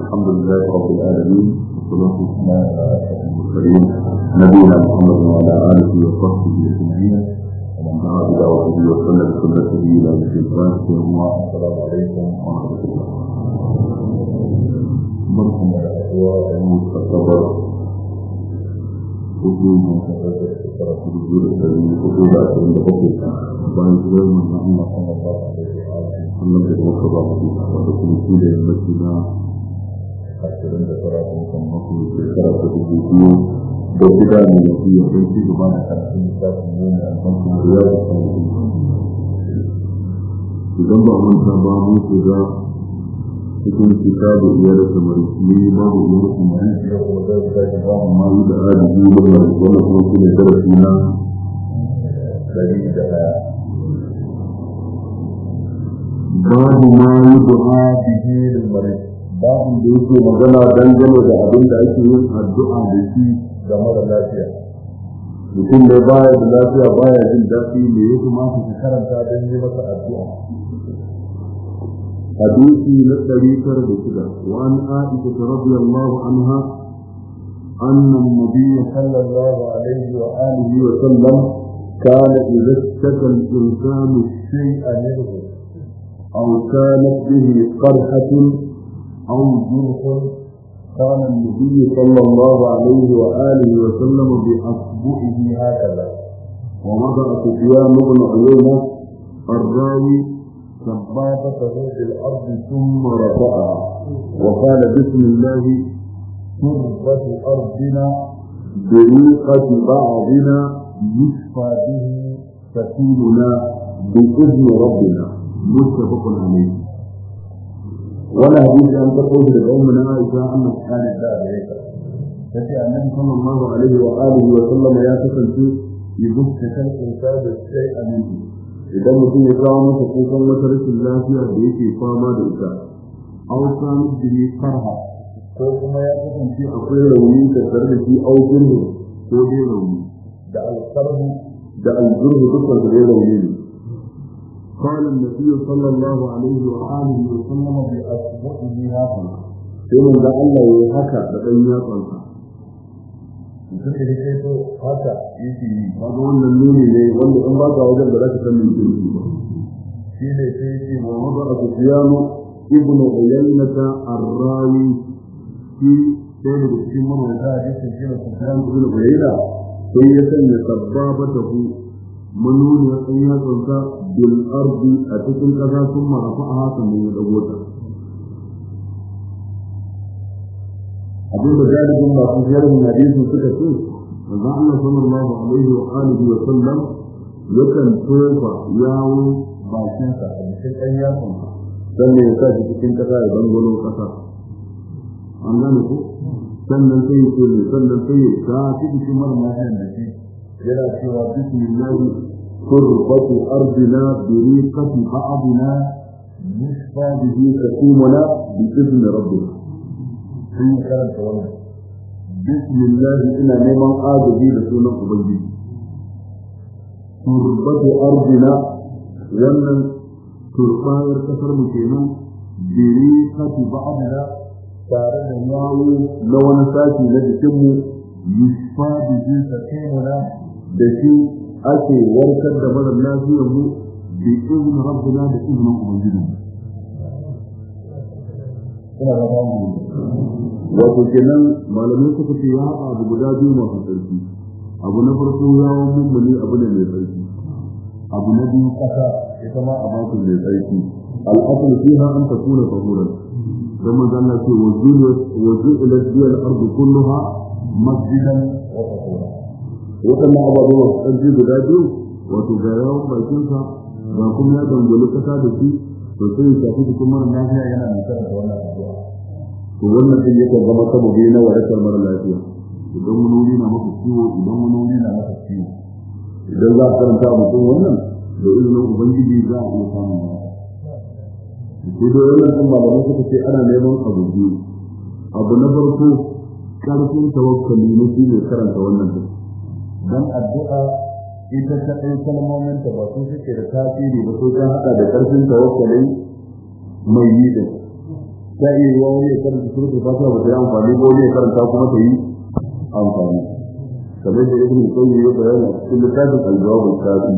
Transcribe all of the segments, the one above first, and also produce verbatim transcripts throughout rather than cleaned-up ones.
الحمد لله رب العالمين والصلاة والسلام على أشرف المرسلين نبينا محمد وعلى آله وصحبه أجمعين ومن دعا بدعوته وسن بسنته إلى يوم الدين. السلام عليكم ورحمة الله. بركم على أخوة المستقبل وجود متفرد في الوجود الذي وجود أكثر من بقية بان غير من الله صلى الله عليه وآله وسلم بالمقتضى وتكون كل المسجدة حتى عند صلاة المصلي في صلاة الوجود بالبداية من التي يحيي بمعنى خمسين ساعة من الخمسين رياض الصالحين. إذا بعض الشباب إذا يكون كتاب إيادة مريض بعض إيادة مريض يقول ذلك بعض ما يدعى لجيبه ونحن كل درسنا دليلها بعض ما يدعى به للمريض بعض يقول مغنى دنجل وعبين دعيته الدعاء بشي جمال اللافية يكون لباية اللافية باية جلداتي ليكم ما تتكرم تابين لمسا الدعاء. حديثي للطريقة بكذا وعن عائشة رضي الله عنها أن النبي صلى الله عليه وآله وسلم كان إذا اشتكى الإنسان الشيء منه أو كانت به قرحة أو جرح كان النبي صلى الله عليه وآله وسلم بأصبعه هكذا. ووضع سفيان بن عيينة الراوي سبابته في الأرض ثم رفعها وقال بسم الله تربة أرضنا بريقة بعضنا يشفى به سكيننا بإذن ربنا متفق عليه. ولا حديث أن تقول لقومنا عائشة أن كان ذلك فتي النبي صلى الله عليه وآله وسلم يا تسلسل يبث الإنسان الشيء منه idan mutum ya kawo masa kukan wata rashin lafiya da yake fama da ita aw sanu bihi farha ko kuma ya kasance akwai rauni da da shi aw jirhu ko dai rauni da al-qarhu da al-jirhu dukkan su dai rauni ne. قال النبي صلى الله عليه وآله وسلم بأصبعه هكذا sai da Allah ya haka da dan yatsansa mutum da kai to haka yake yi babu wannan nuni ne wanda in ba ka wajen da za ka san me yake yi ba shi ne sai yake wa wada Sufyan ibn Uyaynah ar-Rawi shi sai da cikin mawaka hadisi shi ne Sufyan ibn Uyaynah sai ya sanya sababatahu manuni ya sanya tsanta bil ardi a cikin kasa sun marafa'a sannan ya dago ta. abin da galibin masu ziyarar hadisin suka ce manzo Allah sallallahu alaihi wa alihi wa sallam yakan tofa yawo bakin sa a cikin ɗan yatsun sannan ya sa shi cikin kasa ya bangalo kasa an gane ko sannan sai ya ce sannan sai ya sa shi cikin marmarin da shi yana cewa bismillah turbatu ardina bi riqati ba'dina yusfa bihi sakumuna bi idni rabbina sun karanta wannan bismillah ina neman agaji da sunan ubangiji turbatu ardina wannan turbayar kasar mu kenan biri kati ba'dina tare da yawo na wani sashi na jikin mu yusfa bihi sakumuna da shi ake warkar da mara lafiyar mu bi izinin rabbina da izinin ubangiji ina da babu wato kenan malamai suka ce ya haɗa abu guda biyu masu tsarki. Abu na farko yawon mummuni abu ne mai tsarki, abu na biyu ƙasa ita ma a baku mai tsarki. al'asar fiha an ta kuna fahuran don manzo Allah ce wa ju'ilat biyal ardu kulluha masjidan wa tahura. Waɗannan ababen masu tsarki guda biyu wato ga yawon bakinsa ga kuma ya dangwali ƙasa da shi to sai ya shafi cikin mara lafiya yana mai karanta wannan addu'a. To wannan din yake zama sababi na warakar mara lafiya idan wani wuri na maka ciwo idan wani wuri na maka ciwo idan za a karanta mutum wannan da izinin ubangiji za a iya samun waraka. Sai da wannan din malamai suka ce ana neman abu biyu. Abu na farko karfin tawakkali na shi ne karanta wannan din dan addu'a ita ta ɗaya kalmomin ta ba su suke da tasiri ba sai ta haɗa da karfin tawakkali mai yi din ta iya yi wani ya karanta suratul fatiha ba ta yi amfani ba wani ya karanta kuma ta yi amfani kamar da ibn qayyim ya bayyana cikin littafin al-jawab al-kafi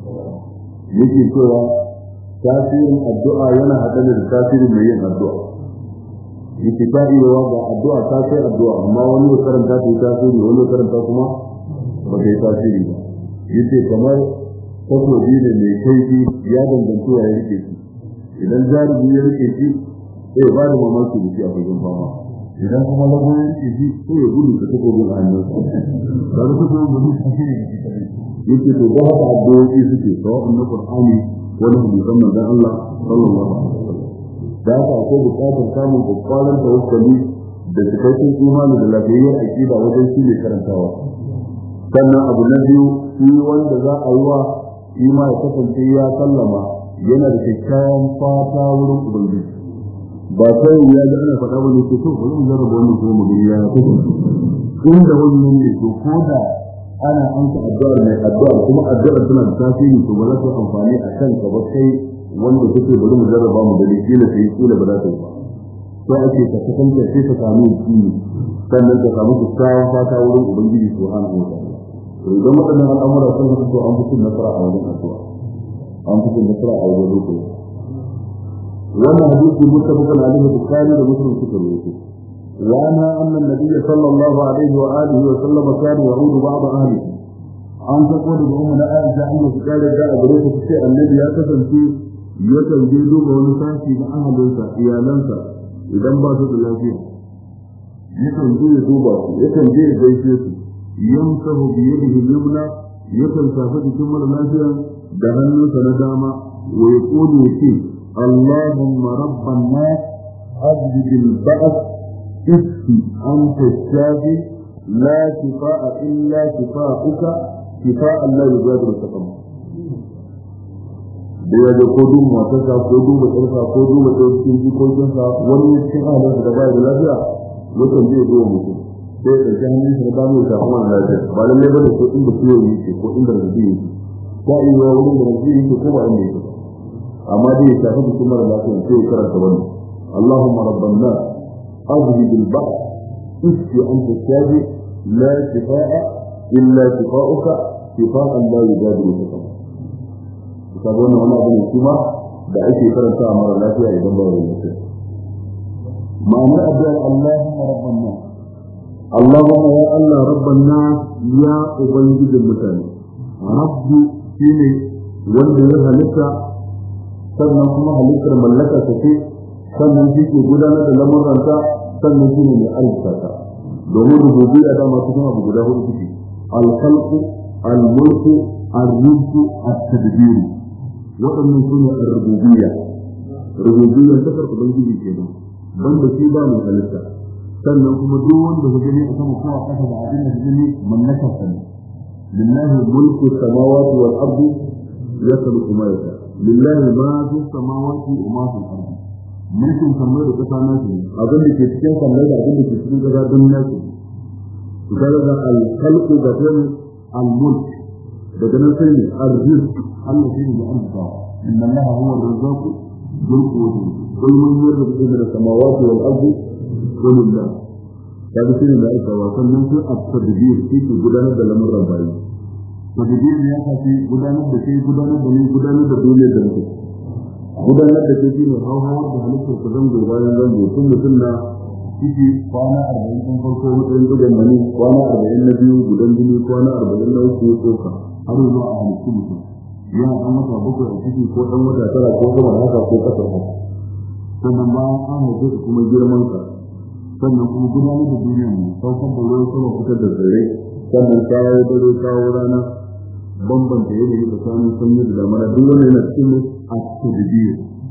yake cewa tasirin addu'a yana haɗe da tasirin mai yin addu'a yake ta iya wa ga addu'a ta kai addu'a amma wani ya karanta ta yi tasiri wani ya karanta kuma ba ta yi tasiri ba yace kamar takobi ne mai kaifi ya danganci wa ya rike shi idan jarumi ya rike shi sai ba da mamaki da shi a fagen fama idan kuma lagu ya rike shi sai ya gudu ka takobin a hannunsa ba da takobin ba zai tafi ne da shi kadai yake to da haka addu'o'i suke sawa'un na Qur'ani wani hadisan manzon Allah sallallahu alaihi wasallam da haka akwai buƙatar samun kwakwalan tawakkali da cikakken imani da lafiyayyar aqida wajen shi ne karantawa sannan abu na biyu shi wanda za a yi wa shi ma ya kasance ya sallama yana da kyakkyawan fata wurin ubangiji ba sai ya ji ana faɗa wani ke to wani zarraba wani ko mu gani ya ko inda wannan ne to ko da ana anka addu'ar mai addu'a kuma addu'ar tana da tasiri to ba za ta amfani a kan ka ba kai wanda kake bari mu jarraba mu da kila sai kila ba za ta yi ba sai ake ka kasance sai ka samu kini sannan ka samu kyakkyawan fata wurin ubangiji subhanahu wa ta'ala to idan waɗannan al'amura sun haɗu to an fi cin nasara a wajen addu'a an fi cin nasara a wajen roƙo wannan hadisi muttafaqun alaihi bukhari da muslim suka rawaito wa anna anna an-nabiy sallallahu alaihi wa alihi wa sallam kana ya'udu ba'd ahlihi an tako da ummu na Aisha an yi kare da gare ta ce annabi ya kasance ya je duba wani sashi da ahalinsa iyalansa idan ba su da lafiya yakan je ya duba su yakan je ya gaishe su yamsahu bi yadihi al-yumna yakan shafa jikin mara lafiya da hannunsa na dama wa yaqulu yace Allahumma rabban nas أبدل البأس اسكي أنت الشافي لا شفاء إلا شفاءك شفاء لا يغادر سقما da ya ga ko duk matarsa ko duk matarsa ko duk matarsa jikokinsa wani cikin ahalinsa da baya da lafiya yakan zai zo mutum sai ya ɗauki hannun shi na damu da kuma da lafiya ba lallai ba da ko inda ciwo yake ko inda rabi yake ko a iya wurin da rabi yake ko ba inda yake amma dai ya shafi jikin mara lafiya sai ya karanta wannan Allahumma rabban nas أذهب البأس اشفي أنت الشافي لا شفاء إلا شفاؤك شفاء لا يغادر سقما sabon wannan abin kuma da ake karanta a mara lafiya idan ba wani lafiya ma'anar addu'ar Allahumma rabban nas Allahumma ya Allah rabban nas ya ubangijin mutane rabbu shine wanda ya halitta sannan kuma halittar mallaka ta ce sannan shi ke gudanar da lamuranta sannan shi ne mai arzikata domin rububiyya da masu kuma abu guda hudu suke al-khalqu al-mulku al-rizqu at-tadbir waɗannan su ne al-rububiyya rububiyya ta karɓi ubangiji kenan banda shi ba mai halitta sannan kuma duk wanda ka gani a sama ko a ƙasa da abin da ka gani mallakar sa ne lillahi mulku samawati wal ardi yakhluqu ma yasha lillahi ma fi samawati wa ma fi al-ardi mulkin kamar da kasa na shi abin da ke cikin kamar da abin da ke cikin kasa don na shi kaga da al-khalqu da kuma al-mulk daga nan sai ne ar-rizq Allah shi ne da arzika inna Allah huwa ar-razzaq dhul quwwati kul man yarzuqu min as-samawati wal ardi qul Allah kaga shi ne da aika wa sannan sai at-tadbir shi ke gudanar da lamuran bayi tadbir ne ya kafi gudanar da kai gudanar da ni gudanar da duniya da mutum gudanar da ke shine hauhawar da halittar ku zango bayan zango tun mutum na ciki kwana arba'in ɗin farko matsayin gudan mani kwana arba'in na biyu gudan jini kwana arba'in na uku tsoka har zuwa a halittu mutum yana ɗan wata bakwai a ciki ko ɗan wata tara ko sama da haka ko ƙasar haka sannan bayan an haife da kuma girman ka sannan kuma gudanar da duniyar mu saukar da ruwan sama fitar da tsirrai sannan kawo dare kawo rana bambanta yanayi tsakanin sanyi da damana duk wanda yana cikin at-tadbir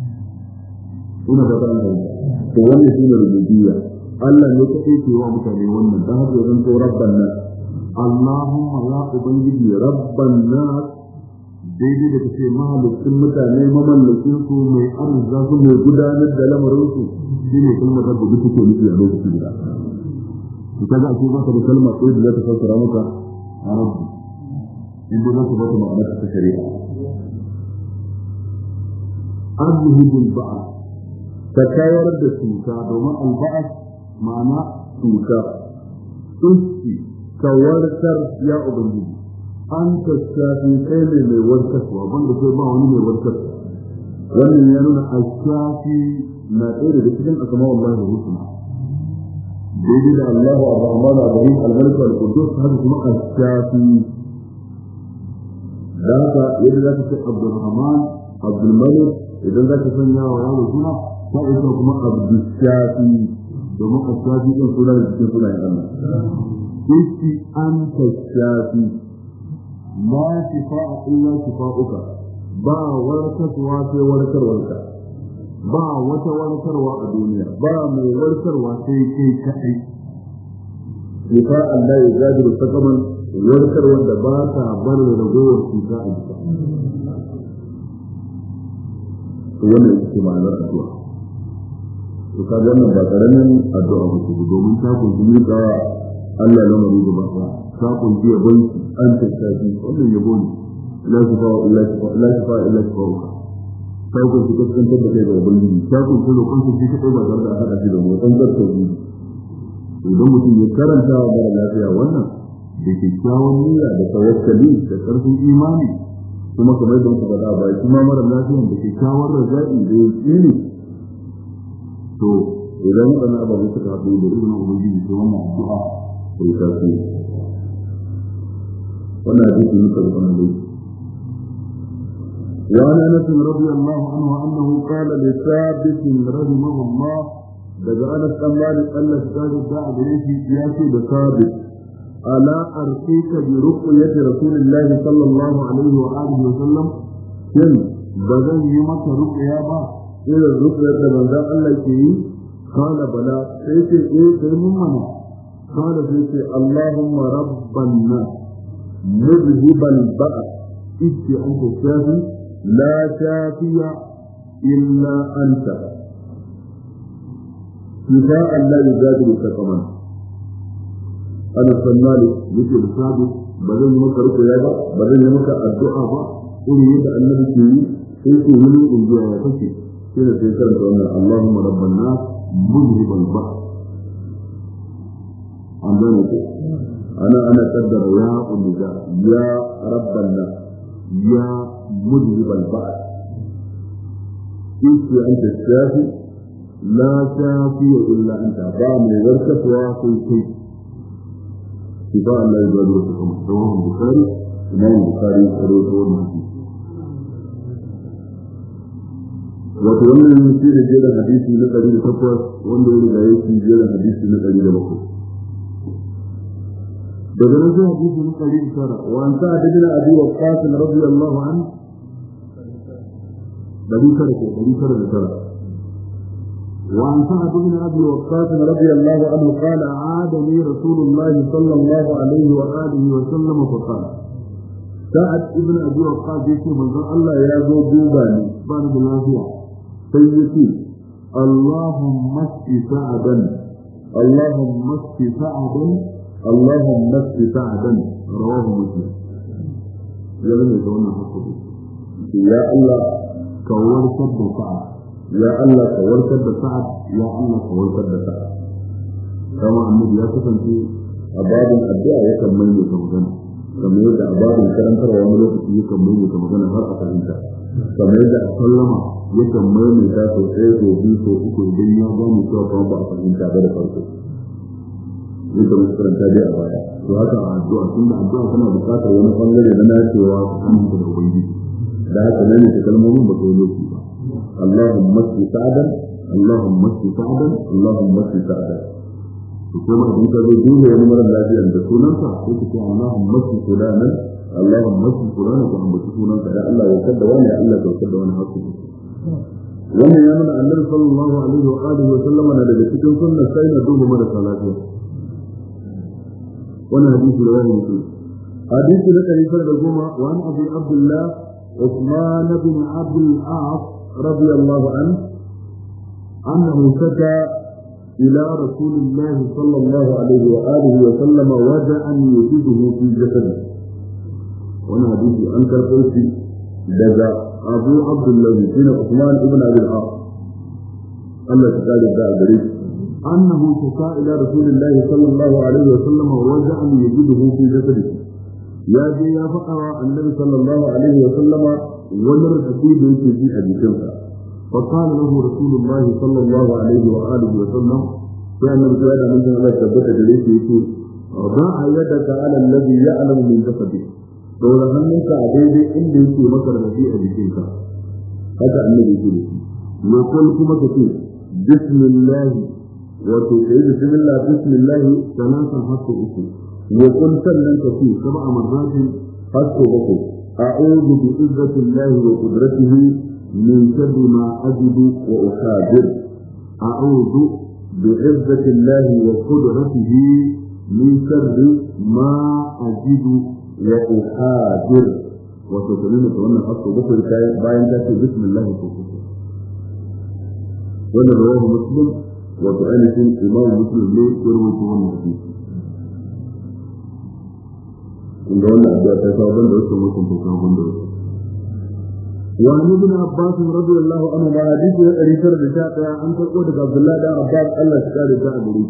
ina da ban da to wannan shine rububiyya Allah ne ka ce wa mutane wannan dan haka zan to rabban nas Allahumma ya ubangiji rabban nas daidai da kace mahalicin mutane mamallakin su mai arzuka su mai gudanar da lamarin su shine kuma da gudu take nufi a lokacin guda to kaga ake ba ka da kalma ɗaya da za ta fassara maka rabbi inda za ku ba ta ma'anar ta shari'a أذهب البعث ta kawar da cuta domin alba'as ma'ana cuta iski kawartar ya ubangiji an ta shafi kai ne mai warkaswa banda sai ba wani mai warkaswa wannan ya nuna a shafi na ɗaya daga cikin asama Allah da husna daidai da Allah ar-Rahman ar-Rahim al-Malik al-Qudus haka kuma a shafi da haka yadda za ka ce Abdurrahman Abdul Malik idan za ka sanya wa yaro suna ta isa kuma Abdul Shafi domin a shafi ɗin suna da cikin sunayen Allah iski an ta shafi ma shifa'a illa shifa'uka ba warkarwa sai warkarwarka ba wata warkarwa a duniya ba mai warkarwa sai kai kaɗai shifa Allah ya gadiru sakaman warkarwar da ba ta bar ragowar cuta a jika wannan ita ce ma'anar addu'a to ka ga wannan ba karamin addu'a ba ce domin ta kunshi ga Allah ya lamari da ba ta kunshi ya bai an tattafi wannan yabo ne la shifa illa shifa la shifa illa shifa ta kunshi kaskantar da kai ga ubangiji ta kunshi lokacin su shi kadai ba tare da hada shi da mutum da tauhidi idan mutum ya karanta wa mara lafiya wannan da kyakkyawan niyya da tawakkali da karfin imani kuma kamar da muka faɗa ba kuma mara lafiyan da kyakkyawan raja'i da yaqini to idan wannan ababu suka haɗu da izinin ubangiji sai wannan addu'a sai ta ce wannan hadisi ne da wannan dai وعن انس رضي الله عنه انه قال لثابت رحمه الله daga anas dan malik Allah ya kare da abinci ya ce da sabit ala arqika bi ruqyati rasulillahi sallallahu alaihi wa alihi wa sallam kin da zan yi maka ruqya ba irin ruqyar da manzon Allah ke yi kana bala sai ce eh sai mun mana kana sai ce Allahumma rabban nas mudhibal ba'a itti anta shafi la shafiya illa anta شفاء لا يجادل سقما أنا سمالي مثل ثابت بدل مكة رقيا با بدل مكة الدعاء با قل يدع النبي كي إنتو مني إنجوا يفكي كذا تذكر أن اللهم رب الناس مذهب البحر عندنا أنا أنا قدر يا النداء يا رب الناس يا مذهب البحر إنت أنت الشافي لا شافي إلا أنت دام ورثة وافي كي شفاء الله يجعل رسولكم رواه البخاري إمام البخاري رواه المسلم وتولى المسير جيل الحديث من قليل تقوى وانده لغاية جيل الحديث من قليل بقوة بدرجة حديث من قليل سارة وعن سعد بن أبي وقاص رضي الله عنه بدي سرك بدي سرك سرك وعن سعد بن أبي وقاص رضي الله عنه قال عادني رسول الله صلى الله عليه وآله وسلم فقال سعد بن أبي وقاص يقول من الله يا ذو دوباني بعد العافية سيدي اللهم اسق سعدا اللهم اسق سعدا اللهم اسق سعدا رواه مسلم يا لم يكن حقه يا الله كور سد سعد يا الله كوركر da sa'ad ya Allah kawarkar da sa'ad kama annabi ya kasance a babin addu'a ya kan mai ta magana kamar yadda a babin karantarwa wani lokaci ya kan mai ta magana har a fahimta kamar yadda a sallama ya kan mai ta so ɗaya so biyu so uku idan ya gane cewa kuma ba a fahimta ba da farko yadda muka karanta dai a baya to haka a addu'a tunda addu'a tana buƙatar wani bangare na nacewa tsakanin da ubangiji da haka nan ne kalmomin ba su lokaci ba اللهم اسق سعدا اللهم اسق سعدا اللهم اسق سعدا kuma idan ka zo duba wani mara lafiya da sunansa sai ka ce Allahumma asqi fulanan Allahumma asqi fulanan ka ambaci sunansa da Allah ya kada wani Allah ya kada wani hakki wannan ya nuna Annabi sallallahu alaihi wa alihi wa sallama na daga cikin sunnar sai na duba mara lafiya wannan hadisi da wani mutum hadisi da kai fara da goma wa an Abu Abdullah Uthman bin Abdul As رضي الله عنه أنه شكى إلى رسول الله صلى الله عليه وآله وسلم وجعا يجده في جسده وانا حديث أنكر قلتي دجا أبو عبد الله بن عثمان بن أبي العاص Allah ta kare da gare shi annahu shaka ila rasulillahi sallallahu alaihi wa sallam waja'an yajiduhu fi jasadihi ya je ya faɗa wa annabi sallallahu alaihi wa sallama wani radadi da yake ji a jikinsa fa qala lahu rasulullahi sallallahu alaihi wa alihi wa sallam sai annabi ya da mun Allah tabbata da yake yake ra'a yadaka ala alladhi ya'lamu min jasadihi dora hannunka a daidai inda yake maka radadi a jikinka haka annabi yake da shi ya kun kuma kace bismillah wato kai bismillah bismillah salatan hatta uku ya kun sannan kace sab'a marratin hatta uku a'udhu bi izzati allah wa qudratihi min sharri ma ajidu wa uhadir a'udhu bi izzati allah wa qudratihi min sharri ma ajidu wa uhadir wato kalmar wannan hatta uku bayan ta ce bismillah ko ولا رواه مسلم وبأنس إمام مسلم ليه يروي كمان حديث. إن قلنا أبدا تساوبا دوسة مسلم تساوبا دوسة. وعن ابن عباس رضي الله عنه ما حديث ريسر بشاقة أن تقول عبد الله بن عباس الله شكال جاء بريد.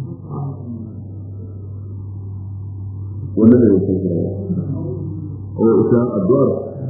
ونبي يسير هو إساء الدوار.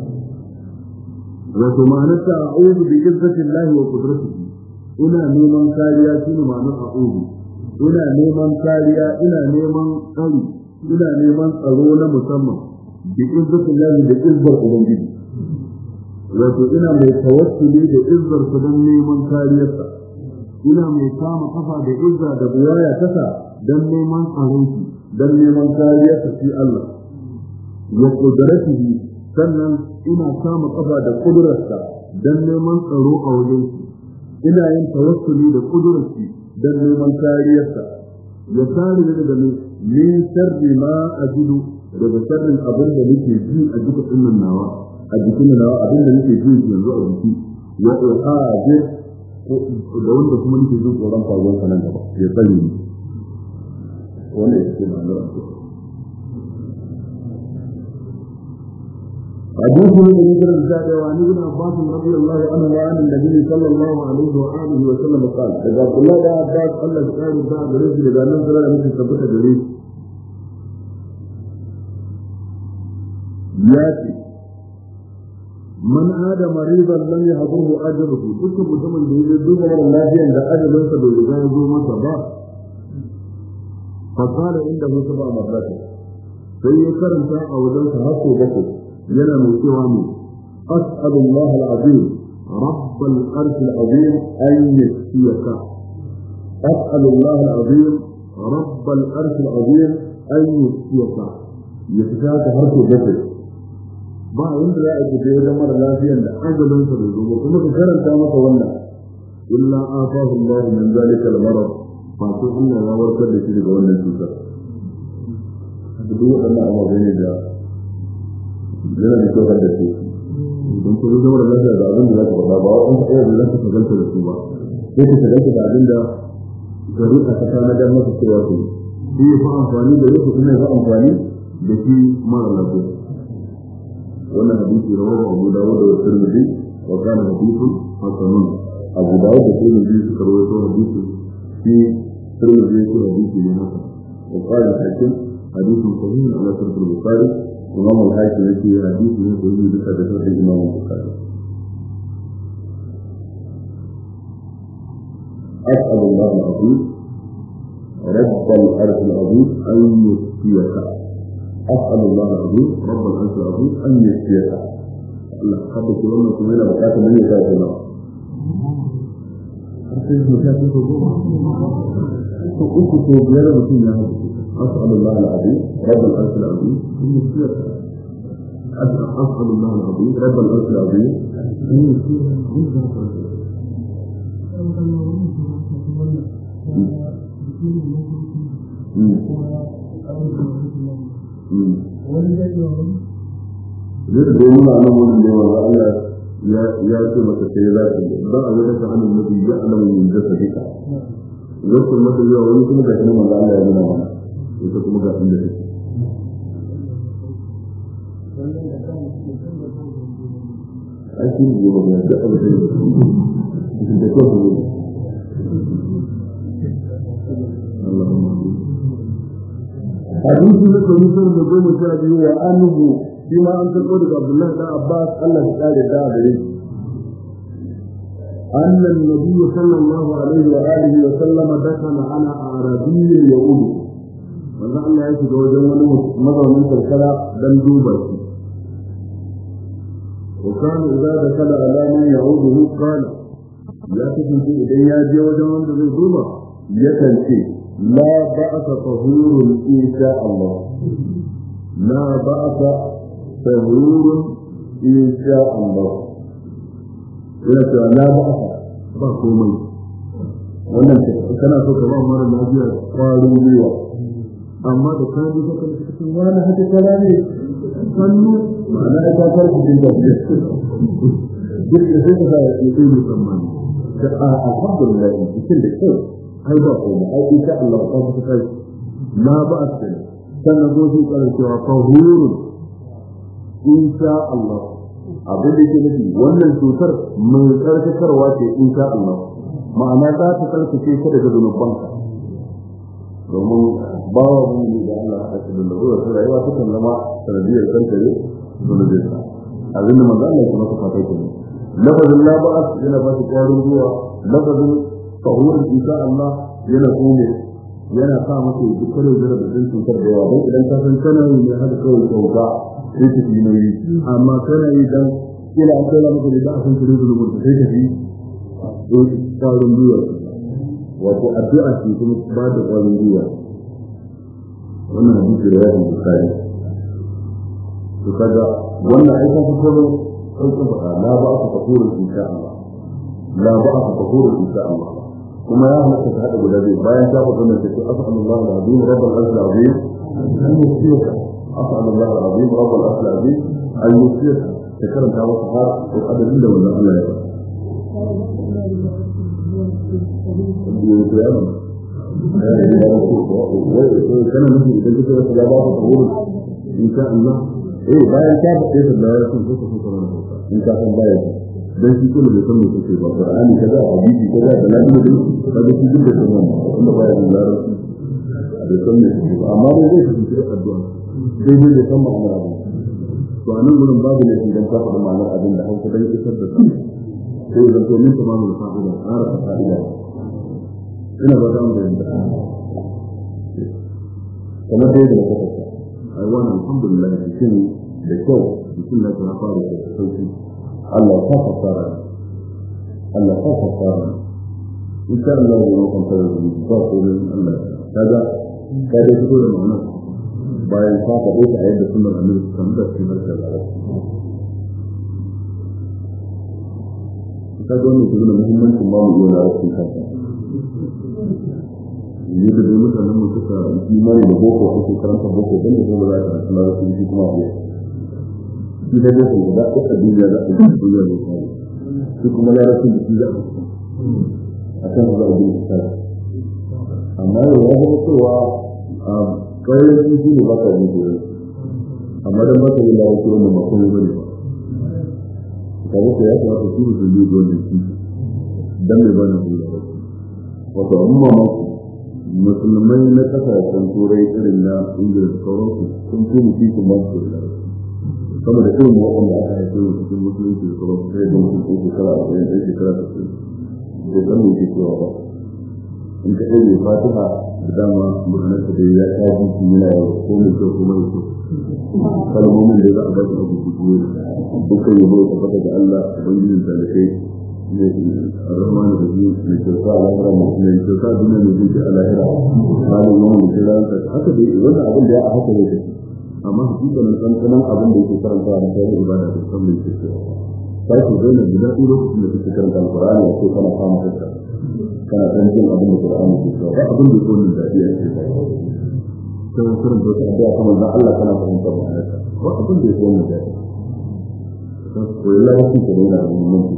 وثمانة أعوذ بعزة الله وقدرته. ina neman kariya shine ma'anar a'udhu ina neman kariya ina neman tsari ina neman tsaro na musamman bi izzatillahi da izzar ubangiji wato ina mai tawassuli da izzar sa don neman kariyarsa ina mai kama kafa da izza da buwaya kasa don neman tsaron shi don neman kariyarsa shi Allah wa qudratihi sannan ina kama kafa da kudurarsa don neman tsaro a wajen shi ina yin tawassuli da kudurci don neman kariyarsa ya kare ni daga min sharri ma ajidu daga sharrin abin da nake ji a duka dinnan nawa a jikin nawa abin da nake ji yanzu a jiki wa uhajir da wanda kuma nake jin tsoron faruwar sanan gaba ya tsare ni wannan yake ma'anar حديث من ذكر الزاد وعن ابن عباس رضي الله عنه وعن النبي صلى الله عليه وآله وسلم قال إذا قل الله يا عباس الله سبحانه وتعالى بريد إذا نزل مثل ثبت بريد ياتي من عاد مريضا لم يحضره أجره تكتب ثمن بيد الدنيا والله عند أجل ليس بالرجال ذو مصباح فقال عنده سبع مرات فيكرم ساعة وجلس هاتو بكر لنا من سواني أسأل الله العظيم رب الأرش العظيم أن يكفيك أسأل الله العظيم رب الأرش العظيم أن يكفيك يكفيك هرس بكر ba wanda ya aiki da wajen mara lafiyar da ajalin sa da zuwa kuma ka karanta masa wannan illa afahu Allah min zalika al-marad fa sai Allah ya warkar da shi daga wannan cutar duk wannan abu ne da yana da kyau da su don kuma zama da lafiya da abin da za ka faɗa ba wani ɗaya da za ka shagalta da su ba sai ka shagalta da abin da gari a kasa na dan masa cewa su shi ya fi amfani da yake kuma ya fi amfani da shi mara lafiya wannan hadisi rawahu Abu Dawud da Tirmidhi wa kana hadithun hasanun Abu Dawud da Tirmidhi suka rawaito hadisi shi Tirmidhi ya hadisi ne haka wa qala hakim hadithun sahih ala sahih al-Bukhari Imam al-Hakim yake hadisi ne da yake duka da sahih Imam al-Bukhari أسأل الله العظيم رب العرش العظيم أن يكفيك أسأل الله العظيم رب العرش العظيم أن يكفيك الله حبك لنا كمينة بقاة من يكاك الله أرسل مكاتب الضوء فأنت بيانا بسينا أسأل الله العظيم رب العرش العظيم أن يكفيك أسأل الله العظيم رب العرش العظيم أن يكفيك zai da nuna nan wani ne wanda Allah ya ce maka sai za ka ba a wajen ka hannun nabi ya alamu min jasa dika wasu masa yawa wani kuma ga shi manzo Allah ya nuna mana ita kuma ga inda take aikin gobe da abu da da ko hadisi na komisar da goma sha biyu wa anhu shi ma an karɓo daga Abdullahi da Abbas Allah ya kare da gare shi أن النبي صلى الله عليه وآله وسلم دخل على أعرابي يقول wanda Allah ya shiga wajen wani mazaunin karkara dan duba shi wa kana idza dakala ala man ya'uduhu qala ya kasance idan ya je wajen wanda zai duba yakan ce la ba'sa tahurun insha Allah la ba'sa tahurun insha Allah yana cewa la ba'sa ba komai wannan kana so ka ba mara lafiya kwarin gwiwa amma da ka ji ka kalli cikin wani haka kara ne hannu ma'ana ya ta farko din da ya duk da sai ka ga ya ce ne tsammani da a alhamdulillah cikin da kai ai ba ko da ai insha Allah ka ka kai la ba asali sannan zo shi kare cewa tahurun insha Allah abin da yake nufi wannan cutar mai tsarkakarwa ce insha Allah ma'ana za ta tsarkake ka daga zunubanka domin bawa mun da Allah ya tsare da ruwa sai rayuwa ta zama sanadiyar kankare zunubin sa abin da manzo Allah ya maka fata ke lafazin la ba'as yana ba shi ƙwarin ruwa lafazin tahur insha Allah yana kuma yana sa maka dukkan zunubin cutar da yawa don idan ka san kana yin haka kawai kauka sai ka yi nauyi amma kana yi dan kila an kula maka da san kire da rubutu sai ka yi don ƙwarin ruwa wato addu'a ce kuma ba da ƙwarin ruwa wannan hadisi da yayin Bukhari to kaga wannan aika ta kuma sai ka la ba ka kafuru insha Allah la ba ka kafuru insha Allah kuma ya halatta ta hada guda biyu bayan ta faɗa da cewa as'alullahu al-azim rabbul arshil azim an yusira as'alullahu al-azim rabbul arshil azim an yusira ta karanta masa har ko adadin da wannan Allah ya faɗa kana nufi idan kuka rasa ya ba ku tsoro insha Allah eh bayan ta faɗe ta da ya sun kuka kuka mana in ka san bayan dan shi kullu bai san me kuke ba Qur'ani kaza hadisi kaza da lafiya din kaga shi duk da sunan wanda bayan da larabci da san me kuke ba amma dai zai fi kira addu'a dai dai da san ma'anar abin to anan gurin babu ne idan ka faɗa ma'anar abin da hausa dan isar da su sai zan to min tamamul fa'ida ara fa'ida ina ba zan da yanda kamar dai da kuka ta ai wannan alhamdulillah cikin da kyau cikin da ta fara da sauki Allah ya fara Allah ya fara insha Allah ya yi kan fara da ko ne Allah kaga kada ku da mana bayan ka ka da yadda sunnar Annabi sallallahu alaihi wasallam kaga wannan kuma muhimmancin ma mu yi na cikin kanka ne da dole mutanen mu suka imani da boko ko karanta boko dan da kuma za ka sanar da shi kuma ne shi da boko da aka duniya da aka duniya da kai shi kuma ya rasu da shi da akan da abin da amma ya ga cewa a kai shi ne ba ka yi dole amma dan ba ka yi da wasu wannan makon ne ba kawo ko ya ta su su yi dole shi dan me ba na dole wato amma musulmai na kasashen turai irin na ingila da sauransu sun fi mutu kuma su da sama da irin waɗanda aka haife wa cikin musulunci da sauransu sai da mutum ko shekara a bayan ɗan shekara ta su da san mai ke cewa ba in ka ɗaya fatiha da dama murnarsa da ya ta jiki yana yau ko mai kyau ko mai kyau kalmomin da za a ba su abu kuku dukkan yabo ya tabbata da Allah ubangijin talakai الرحمن الرحيم للشركاء الآخرة للشركاء دون الوجود الآخرة هذا يوم الكلام حتى وضع أبن جاء حتى ذلك أما حقيقة من كان كمان أبن جاء كفرا فعلا كان إبادة بالصبر للشركاء فأيضا بين البداء لوقت التي تكرمت القرآن وكيف كان قام حتى كان تنزل أبن القرآن في الشركاء أبن يكون من ذاتية الشركاء كان كرم بسعداء كما ذا الله كان فهمت الله وأبن يكون من ذاتية ولله يكون كبيرا من المنطق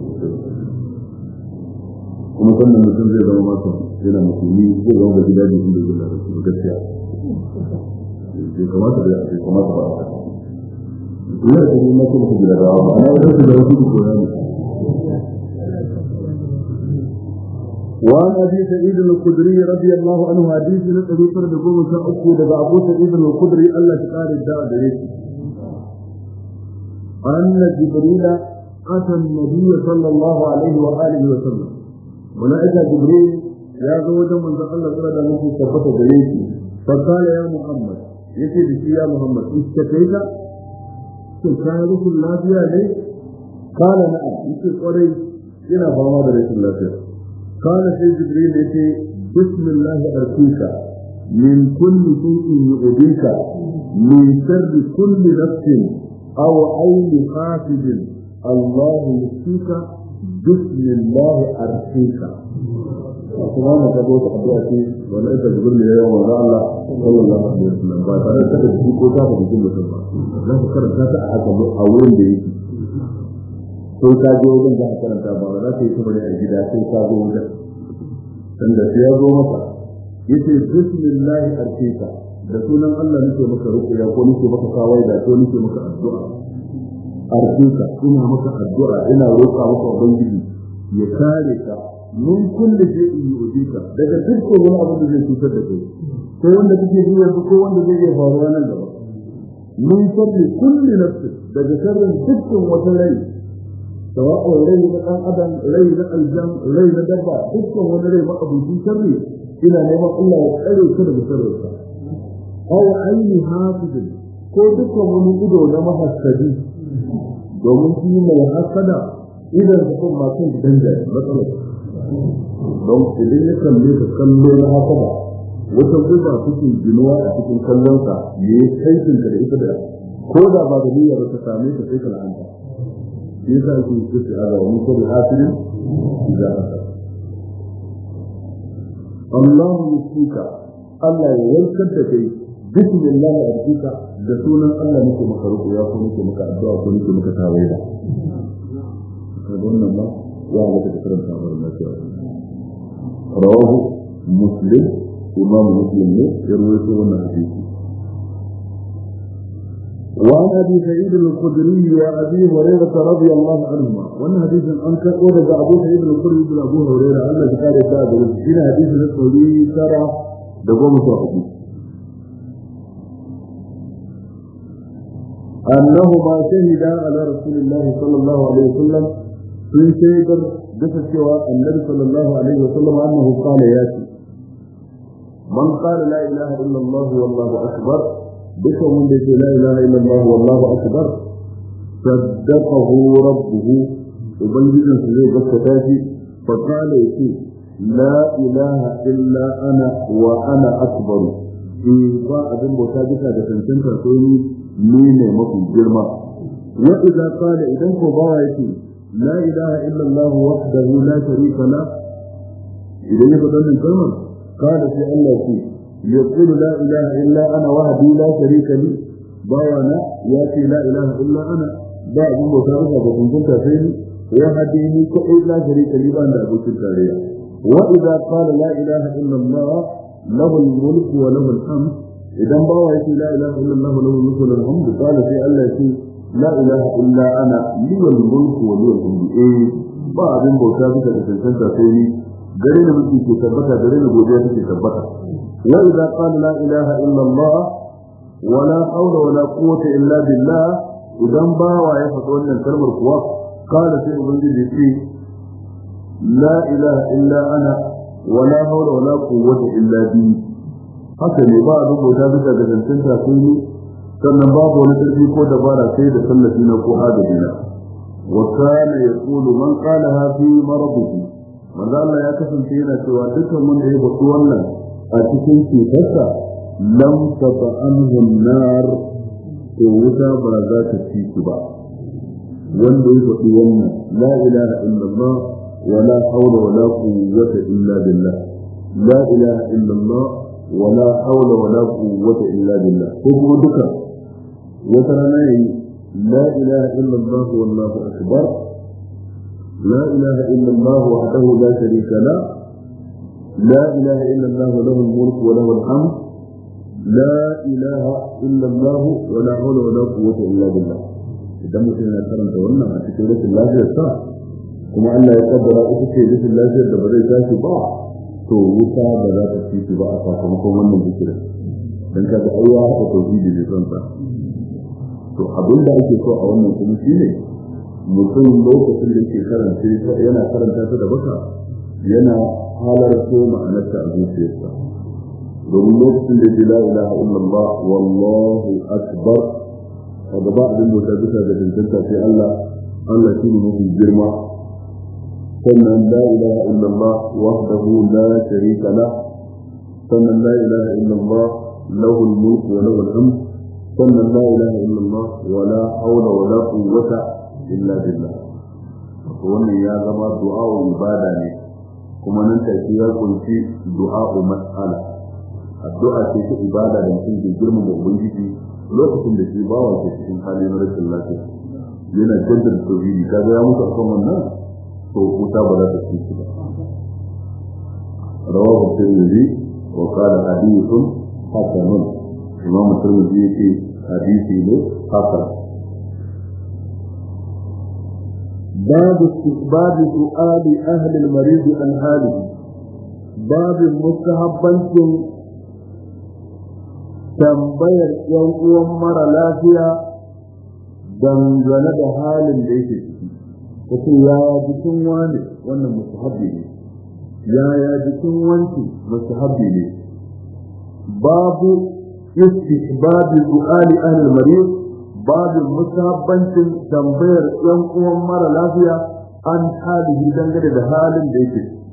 kuma sannan mutum zai zama masa yana musulmi zai zama da gida da inda zai lalata su gaskiya bai kamata da bai kamata ba a ina da kuma mace da gida da ba ana wasu da wasu da koya ne وعن أبي سعيد الخدري رضي الله عنه حديث نتبي فرد قوم سأكو دقى أبو سعيد الخدري الله تعالى الدعاء ذلك أن جبريل أتى النبي صلى الله عليه وآله وسلم ملائكة جبريل يا زوجة من ذا الله فرد نفسه ثبت ذلك فقال يا محمد يسير يا محمد اشتكيت تكارك الله فيها ليه قال نعم يسير قريب إلى فما دريت الله فيها قال سيد جبريل يتي بسم الله أرقيك من كل شيء يؤذيك من شر كل نفس أو عين حاسد الله يشفيك بسم الله أرقيك سبحان الله أبواتي ولئك جبريل يا يوم الله صلى الله عليه وسلم بعد ذلك تكتب كتابة بجملة الله لا تكرر ذات أحد أولين بيتي ko ka je wajen da aka karanta ba za ka yi kamar a gida sai ka zo wajen sanda sai ya zo maka yace bismillahi arqika da sunan Allah nake maka ruqya ko nake maka kawai da ko nake maka addu'a arqika ina maka addu'a ina roƙa maka ubangiji ya kare ka mun kullu shay'in yu'dika daga dukkan wani abu da zai cutar da kai ko wanda kake ji yanzu ko wanda zai iya faruwa nan gaba mun sharri kulli nafsi daga sharrin dukkan wata rai سواء رأي لأن أدم رأي لألجام رأي لدبع حكم ونرأي مقبوطين شري إلى نعمة الله وقالوا كده بسرعة أو عين حافظ كودكم ونقضوا لما حسدي ومن فيما يحسد إذا تكون ما كنت تنجح مثلا donc idan ya kalle ka kallo na hasada wata guba cikin jinuwa a cikin kallonka yayi kaifin ka da ita da ko da ba da niyyar ka same ka sai ka la'anta يسأل في الكتب هذا ومن كل حافل إذا أتى الله يسوك الله يوكدك بسم الله أرجوك دسونا الله نكو مخروق وياكو نكو مكأدعا ونكو مكتاويدا فقالنا الله وعلى تكرم تعبر الله رواه مسلم إمام مسلم يرويته ونحديثه وعن أبي سعيد الخدري وأبي هريرة رضي الله عنهما وأن حديث أنكر ورد أبو سعيد الخدري بن أبو هريرة أن ذكر الباب وإن حديث الخدري ترى دقوم صاحبه أنهما شهدا على رسول الله صلى الله عليه وسلم في شهد بس سوى النبي صلى الله عليه وسلم أنه قال ياتي من قال لا إله إلا الله والله أكبر بكم من ذلك لا إله إلا الله والله أكبر صدقه ربه وبنجد سيئ بكتاتي فقال يسي لا إله إلا أنا وأنا أكبر إذا أدن بوتاجك دفنسن تسويني مين مكي جرما وإذا قال إذن كبارا يسي لا إله إلا الله وحده لا شريك له إذن يفتن من كلمة قال في الله يسي يقول لا إله إلا أنا وحدي لا شريك لي باوانا ياتي لا إله إلا أنا بعد مصارفة بكم تفيني وحديني كأي لا شريك لي بأن أبو التاريخ وإذا قال لا إله إلا الله له الملك وله الحمد إذا باوا ياتي لا إله إلا الله له الملك وله الحمد قال في الله ياتي لا إله إلا أنا لي الملك ولي الحمد إيه بعد مصارفة بكم تفيني دليل من تثبت دليل بوجود تثبت وإذا قال لا إله إلا الله ولا حول ولا قوة إلا بالله إذا باوا يفتون الكلمة القوة قال في أبنجي فيه لا إله إلا أنا ولا حول ولا قوة إلا بي haka ne ba a rubuta bisa ga zancen tasiri sannan babu wani ƙarfi ko dabara sai da tallafi na ko agaji na wa kana yaqulu man qalaha fi maradihi manzo Allah ya kasance yana cewa dukkan wanda ya batu wannan a cikin cutarsa lam tata'anhu an-nar to wuta ba za ta ci shi ba wanda ya batu wannan la ilaha illallah wa la hawla wa la quwwata illa billah la ilaha illallah wa la hawla wa la quwwata illa billah ko kuma duka wata rana yayi la ilaha illallah wallahu akbar la ilaha illallah wahdahu la sharika la لا إله إلا الله له الملك وله الحمد لا إله إلا الله ولا حول ولا قوة إلا بالله إذا مثلنا كرم تولنا في سورة الله يسا kuma Allah ya kaddara ita ce rashin lafiyar da ba zai tashi ba to wuta ba za ta ci ba a sakamakon wannan zikirin dan kaga ai ya haɗa tauhidi da kansa. To abin da ake so a wannan kuma shine mutum lokacin da yake karanta yana karanta ta da baka yana halarta ma'anarta a zuciyarsa, domin lokacin da la ilaha illallah wallahu akbar kaga ba abin da ta bisa da dantanta sai Allah Allah shi ne mafi girma. sannan la ilaha illallah wahdahu la sharika lah, sannan la ilaha illallah lahul mulku wa lahul hamd, sannan la ilaha illallah wa la hawla wa la quwwata illa billah. wannan ya zama du'a ibada ne, kuma nan take ya kunshi du'a mas'ala, addu'a ce ta ibada da mutum ke girmama ubangiji lokacin da shi bawa ke cikin hali na rashin lafiya yana jaddada tauhidi. kaga ya mutu akan wannan to wuta ba za ta ci shi ba. rawahu tirmidhi wa qala hadithun hasanun, imam tirmidhi yake hadisi ne hasan. باب استحباب سؤال أهل المريض عن حاله، باب مستحبا tambayar ‘yan uwan mara lafiya dangane da halin da yake ciki, kace yaya jikin wani, wannan mustahabbi ne, yaya jikin wanki mustahabbi ne. babu istihbabi su'ali ahli al-marid, babu mustahabbancin tambayar ‘yan uwan mara lafiya an halihi dangane da halin da yake ciki.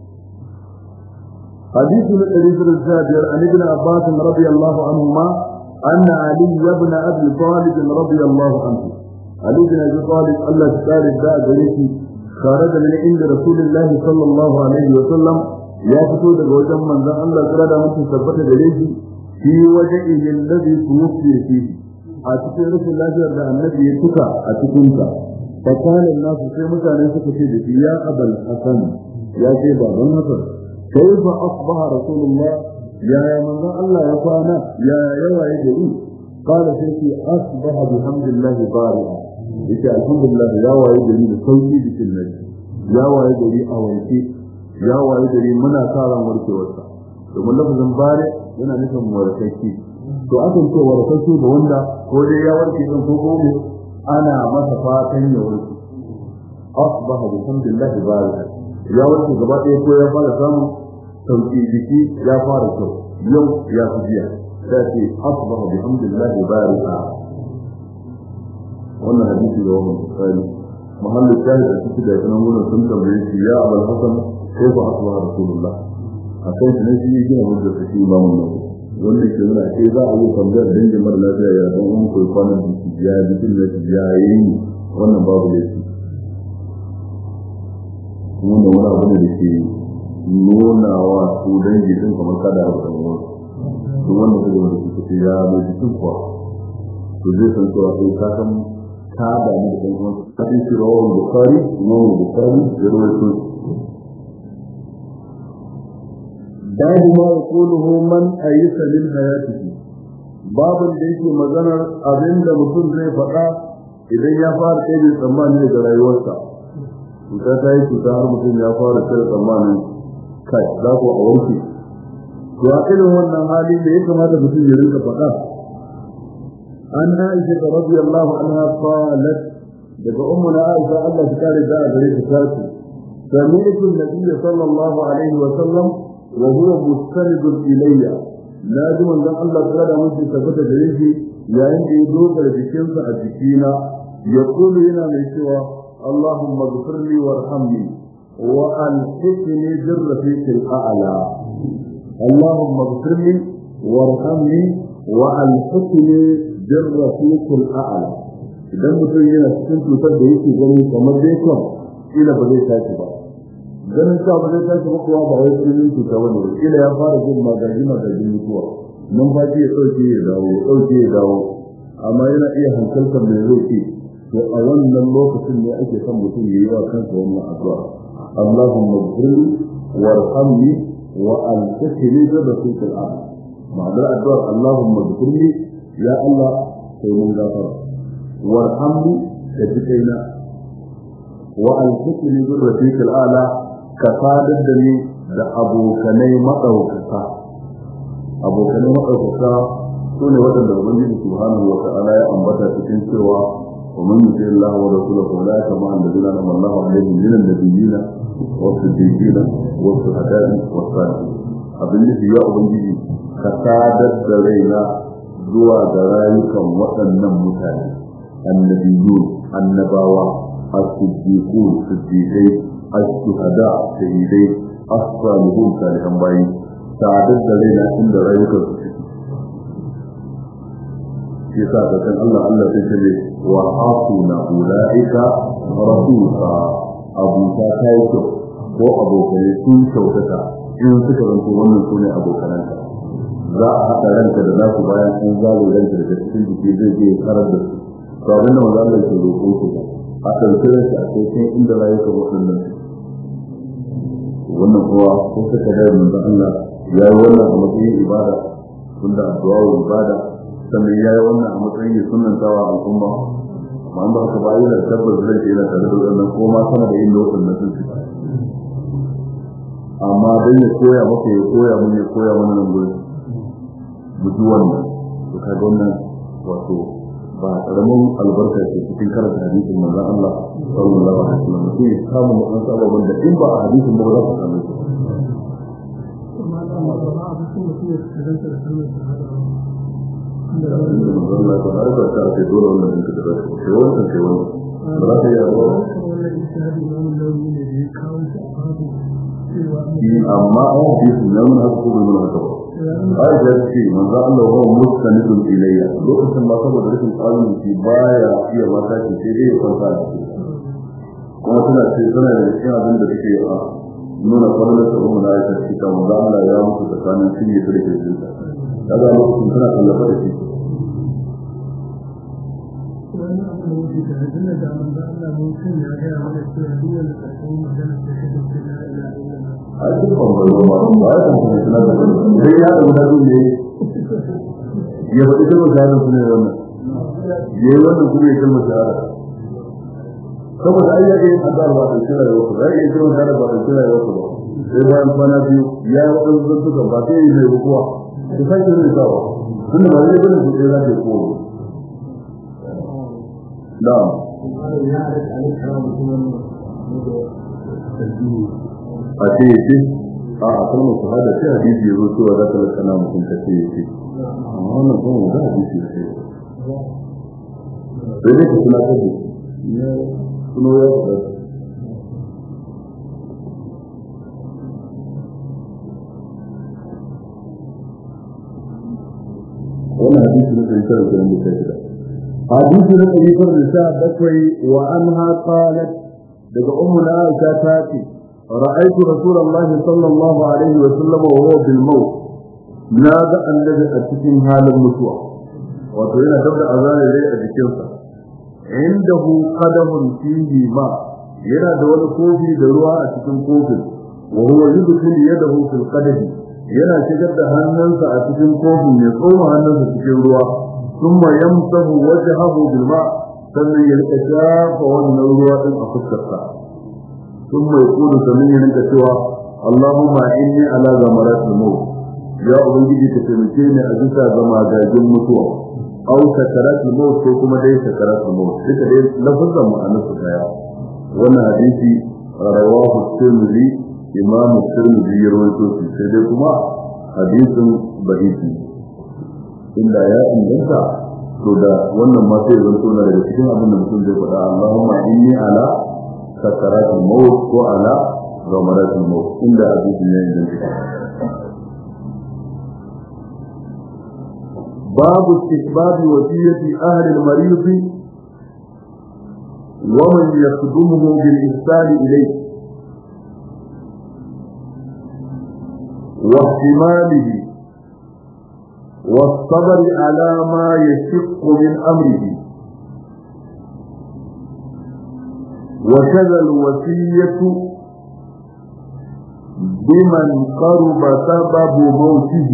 حديث الحديث الجابر عن ابن عباس رضي الله عنهما أن علي بن أبي طالب رضي الله عنه، علي بن أبي طالب الله تعالى الداء بريسي خرج من عند رسول الله صلى الله عليه وسلم يفتو دقوجا من ذا الله تعالى ممكن ثبت بريسي في وجهه الذي توفي فيه، أتكي رسول الله تعالى النبي يتكى أتكنك، فقال الناس في مكان يسكتي يا أبا الحسن يا شيبا بن حسن كيف أصبح رسول الله يا من الله يفانا يا يوا يجري؟ قال سيدي أصبح بحمد الله بارئا، إذا الحمد لله يا وايجري بصوتي بكلمة يا وايجري أويتي يا وايجري منا كارا وركي وسا. ومن لفظ بارئ yana nufin warkaki, to akan ce warkaki da wanda ko dai ya warke kan ko gobe ana masa fatan ya warke. asbaha bihamdillah bari'a, ya warke gaba ɗaya ko ya fara samun sauki, jiki ya fara kyau, yau ya fi jiya, sai ce asbaha bihamdillah bari'a. wannan hadisi da wannan bukhari mahallin shahid a cikin da kana mun sun tambaye shi ya abul hasan kaifa asbaha rasulullah, akai shi ne shi yake wanda shi imamu ne wannan ke nuna sai za a yi tambayar dangin mara lafiya ya dan uwan koyi kwanan jiki ya jikin da ya yi wannan babu laifi. kuma da wani abu da ke nuna wa su dangi din kamar kada a wasan wani duk wanda su da wani suke ya mai jikin kuwa to zai san cewa sai ka san ka da ni da ɗan uwan ka fi shi rawar bukari imamu bukari ya rawaito. babu ma yaquluhu man ayyuka min hayatihi, babin da yake maganar abin da mutum zai faɗa idan ya fara kai tsammani daga rayuwarsa. cuta ta yi cuta har mutum ya fara kai tsammanin kai za ku a wanke. to a irin wannan hali da ya kamata mutum ya rinka faɗa. an Aisha radiyallahu anha qalat, daga ummuna Aisha Allah ta kare da gare ta tace sami'tu an-nabiy sallallahu alaihi wa sallam wa huwa mustanid ilayya, la ji manzon Allah ta da mutum tabbata gare shi yayin da ya dogara jikinsa a jikina, ya kulu yana mai cewa اللهم اغفر لي وارحمني وألحقني بالرفيق الأعلى. اللهم اغفر لي وارحمني وألحقني بالرفيق الأعلى. idan mutum yana cikin cutar da yake gani kamar dai kan kila ba zai tashi ba, ganin ka ba zai tashi ba kuwa ba wai cikin cuta wani kila ya fara jin magaji magajin mutuwa, numfashi ya ɗauke ya dawo ya ɗauke ya dawo, amma yana iya hankaltar mai zai ce. to a wannan lokacin ne ake son mutum ya yi wa kansa wannan addu'a. Allahumma ighfirli warhamni wa alhiqni bi rafiqil a'la. ma'anar addu'ar Allahumma ighfirli, ya Allah kai mun gafara, warhamni ka ji kaina, wa alhiqni bi rafiqil a'la ka sadar da ni da abokanai madaukaka abokanai madaukaka sune wadanda ubangiji subhanahu wa ta'ala ya ambata cikin cewa wa man yuti Allah wa rasulahu la kama alladhina an'ama Allahu alaihim min an-nabiyyin was-siddiqin was-shuhada'i was-salihin abin da ya ubangiji ka sadar da raina zuwa ga rayukan waɗannan mutane annabiyyun annabawa as-siddiqun siddiqai as-shuhada shahidai as-salihun salihan bayi sadar da raina inda rayukan su shi sa da kan Allah Allah sai ce wa hasuna ulaika rasulka abuka kai ko ko abokai sun kyautata in suka zanto wannan sune abokananka za a haɗa ranka da nasu bayan an zalo ranka daga cikin jiki zai je karar da su to abinda manzo Allah ke roƙo su a ɗauke shi a cikin inda rayukan waɗannan wannan kuwa ko suka da manzo Allah ya yi wannan a matsayin ibada tunda addu'a ibada sannan ya yi wannan a matsayin sunnantawa al'umma amma an ba ka bayi da tabbas zai ce yana tare da wannan ko ma sama da yin lokacin da sun ci amma dan ya koya maka ya koya mun ya koya mana nan gurin mutu wannan to kaga wannan wato ba karamin albarka ce cikin karanta hadisin manzon Allah sallallahu alaihi wasallam sai ya samu mutan sababin da in ba a hadisin ba za ka samu shi kuma da Allah ba su mutu ya karanta da sunan da Allah ta harka ta ce dole wannan din da zai ce wannan ce wannan ba za ka yi ba wannan ishadi imamu nawawi ne da ya kawo shi a babu amma a hadisin nan mun haka ko mun haka ba ai da shi manzo Allah wa mustanidun ilayya lokacin ba saboda rashin tsarin shi baya iya mata ce sai dai ya kwanta kuma tana ce tana da cikin abin da take a nuna farin da umma na aisha shi ta manzo Allah ya mutu tsakanin shi ne da ke jinta kaga lokacin tana kallafa da shi wannan abin da yake da jinna da manzo Allah mun san ya ga mana cewa duk wanda ka yi magana da shi da a cikin bangaren ba ba ya kan kuma suna da sai ya da wani ne ya faɗi kalmar shahada su ne wannan ya yi wannan kuma ya kalmar shahada saboda ai ya ga yin addu'a ba ta kira da wasu ai ya kalmar shahada ba ta kira da wasu ba sai bayan kwana biyu ya yi waɗansu zantukan ba sai ya yi mai bukuwa ta sake zai sawa tunda ba zai gani su sai za ta yi kowa na'am a ce ya ce a a kalmar shahada sai hadisi ya zo cewa za ka lakana mutum ka ce ya ce amma wannan kuma za a hadisi ya ce sai dai ka suna ta ce ya suna ya faɗa wannan hadisi na ɗari tara da ɗari shida hadisi na ɗari tara da sha bakwai wa anha qalat daga ummu na Aisha ta ce رأيت رسول الله صلى الله عليه وسلم وهو بالموت نادى الذي أتكين هذا المسوى وطوينة تبدأ أذان إليه أتكينسا عنده قدم فيه ماء يرى دول كوفي دروا أتكين كوفي وهو يدخل يده في القدم يرى شجر هننسا أتكين كوفي يصوم هننسا أتكين روا ثم يمسه وجهه بالماء ثم يلتشاف والنوروا إن أخذتها ثم يقول سمين انت سوى اللهم إني على غمرات الموت يا أبنجي تتمكيني أجسى غما جاجم متوى أو سكرات الموت وكما دي سكرات الموت إذا دي لفظة معنسة يا وانا حديثي رواه الترمذي إمام الترمذي يرويته في سيدكما حديث بهيتي إلا يا إن انت سودا وانا ما سيزنتونا لكي أبنى بسم دي اللهم إني على سكرات الموت وعلى غمرات الموت عند أبي الله جل باب استحباب وصية أهل المريض ومن يخدمه بالإحسان إليه واحتماله والصبر على ما يشق من أمره وكذا الوصية بمن قرب سبب موته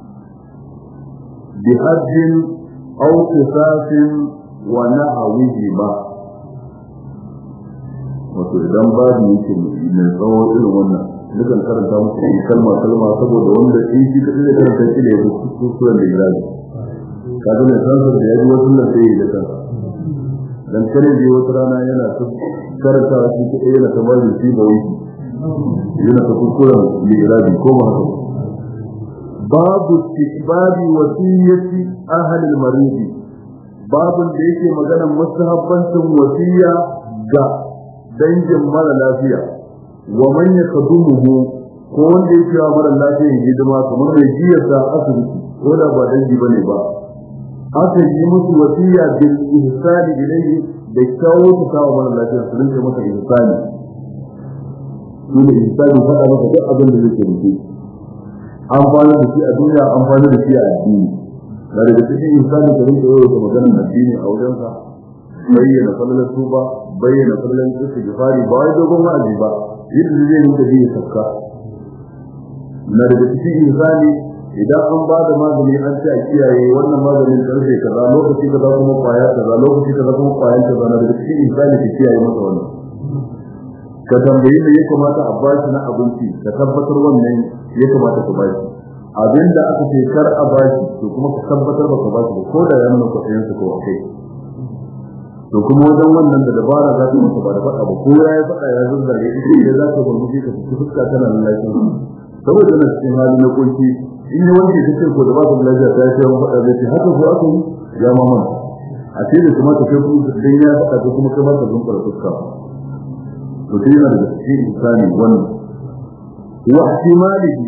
بحج أو قصاص ونحوهما wato idan babu yake mai tsawo irin wannan dukan karanta muku kalma kalma saboda wanda in shi kadai da karanta shi da ya fi suran da irazi kaga mai sansar da ya ji wasu nan sai ya da kansa dan kare je wata rana yana karanta shi kadai yana kamar da shi ba wai yana ta kuskuren da irazi ko ma haka babu istihbabi wasiyyati ahli al-marid babun da yake maganar mustahabbancin wasiya ga dangin mara lafiya wa man yakdumuhu ko wanda yake wa mara lafiya hidima kamar mai jiyar da asibiti ko da ba dangi bane ba aka yi musu wasiya bil ihsani ilayhi da kawo ta kawo mara lafiya su rinka masa ihsani ne ihsani fada maka duk abin da yake nufi amfani da shi a duniya amfani da shi a addini da daga cikin ihsani da rinka yau da maganar addini a wajensa bayyana falalar tuba bayyana falalar istighfari ba wai dogon wa'azi ba yadda zai rinka bi sakka na daga cikin ihsani idan an ba da magani an ce a kiyaye wannan maganin karfe kaza lokaci kaza kuma kwaya kaza lokaci kaza kuma kwayan kaza na daga cikin ihsani ka kiyaye masa wannan ka tambayi da ya kamata a bashi na abinci ka tabbatar wannan ya kamata ka bashi abinda aka ce kar a bashi to kuma ka tabbatar ba ka bashi ba ko da ya nuna kwaɗayen su ko akai to kuma wajen wannan da dabara za ta masa ba da faɗa ba ko ya yi faɗa ya zazzare ita ne za ka gurguje ka fi fuska tana lalace saboda na cikin hali na kunci in yi wanda ya ce ko da ba su lafiya ta ce wani faɗa zai ce haka ko aka yi ya maman a ce da kuma ta kai kuma dan ya faɗa ko kuma kai ma ka zunkar fuska to sai yana da cikin insani wannan wa ihtimalihi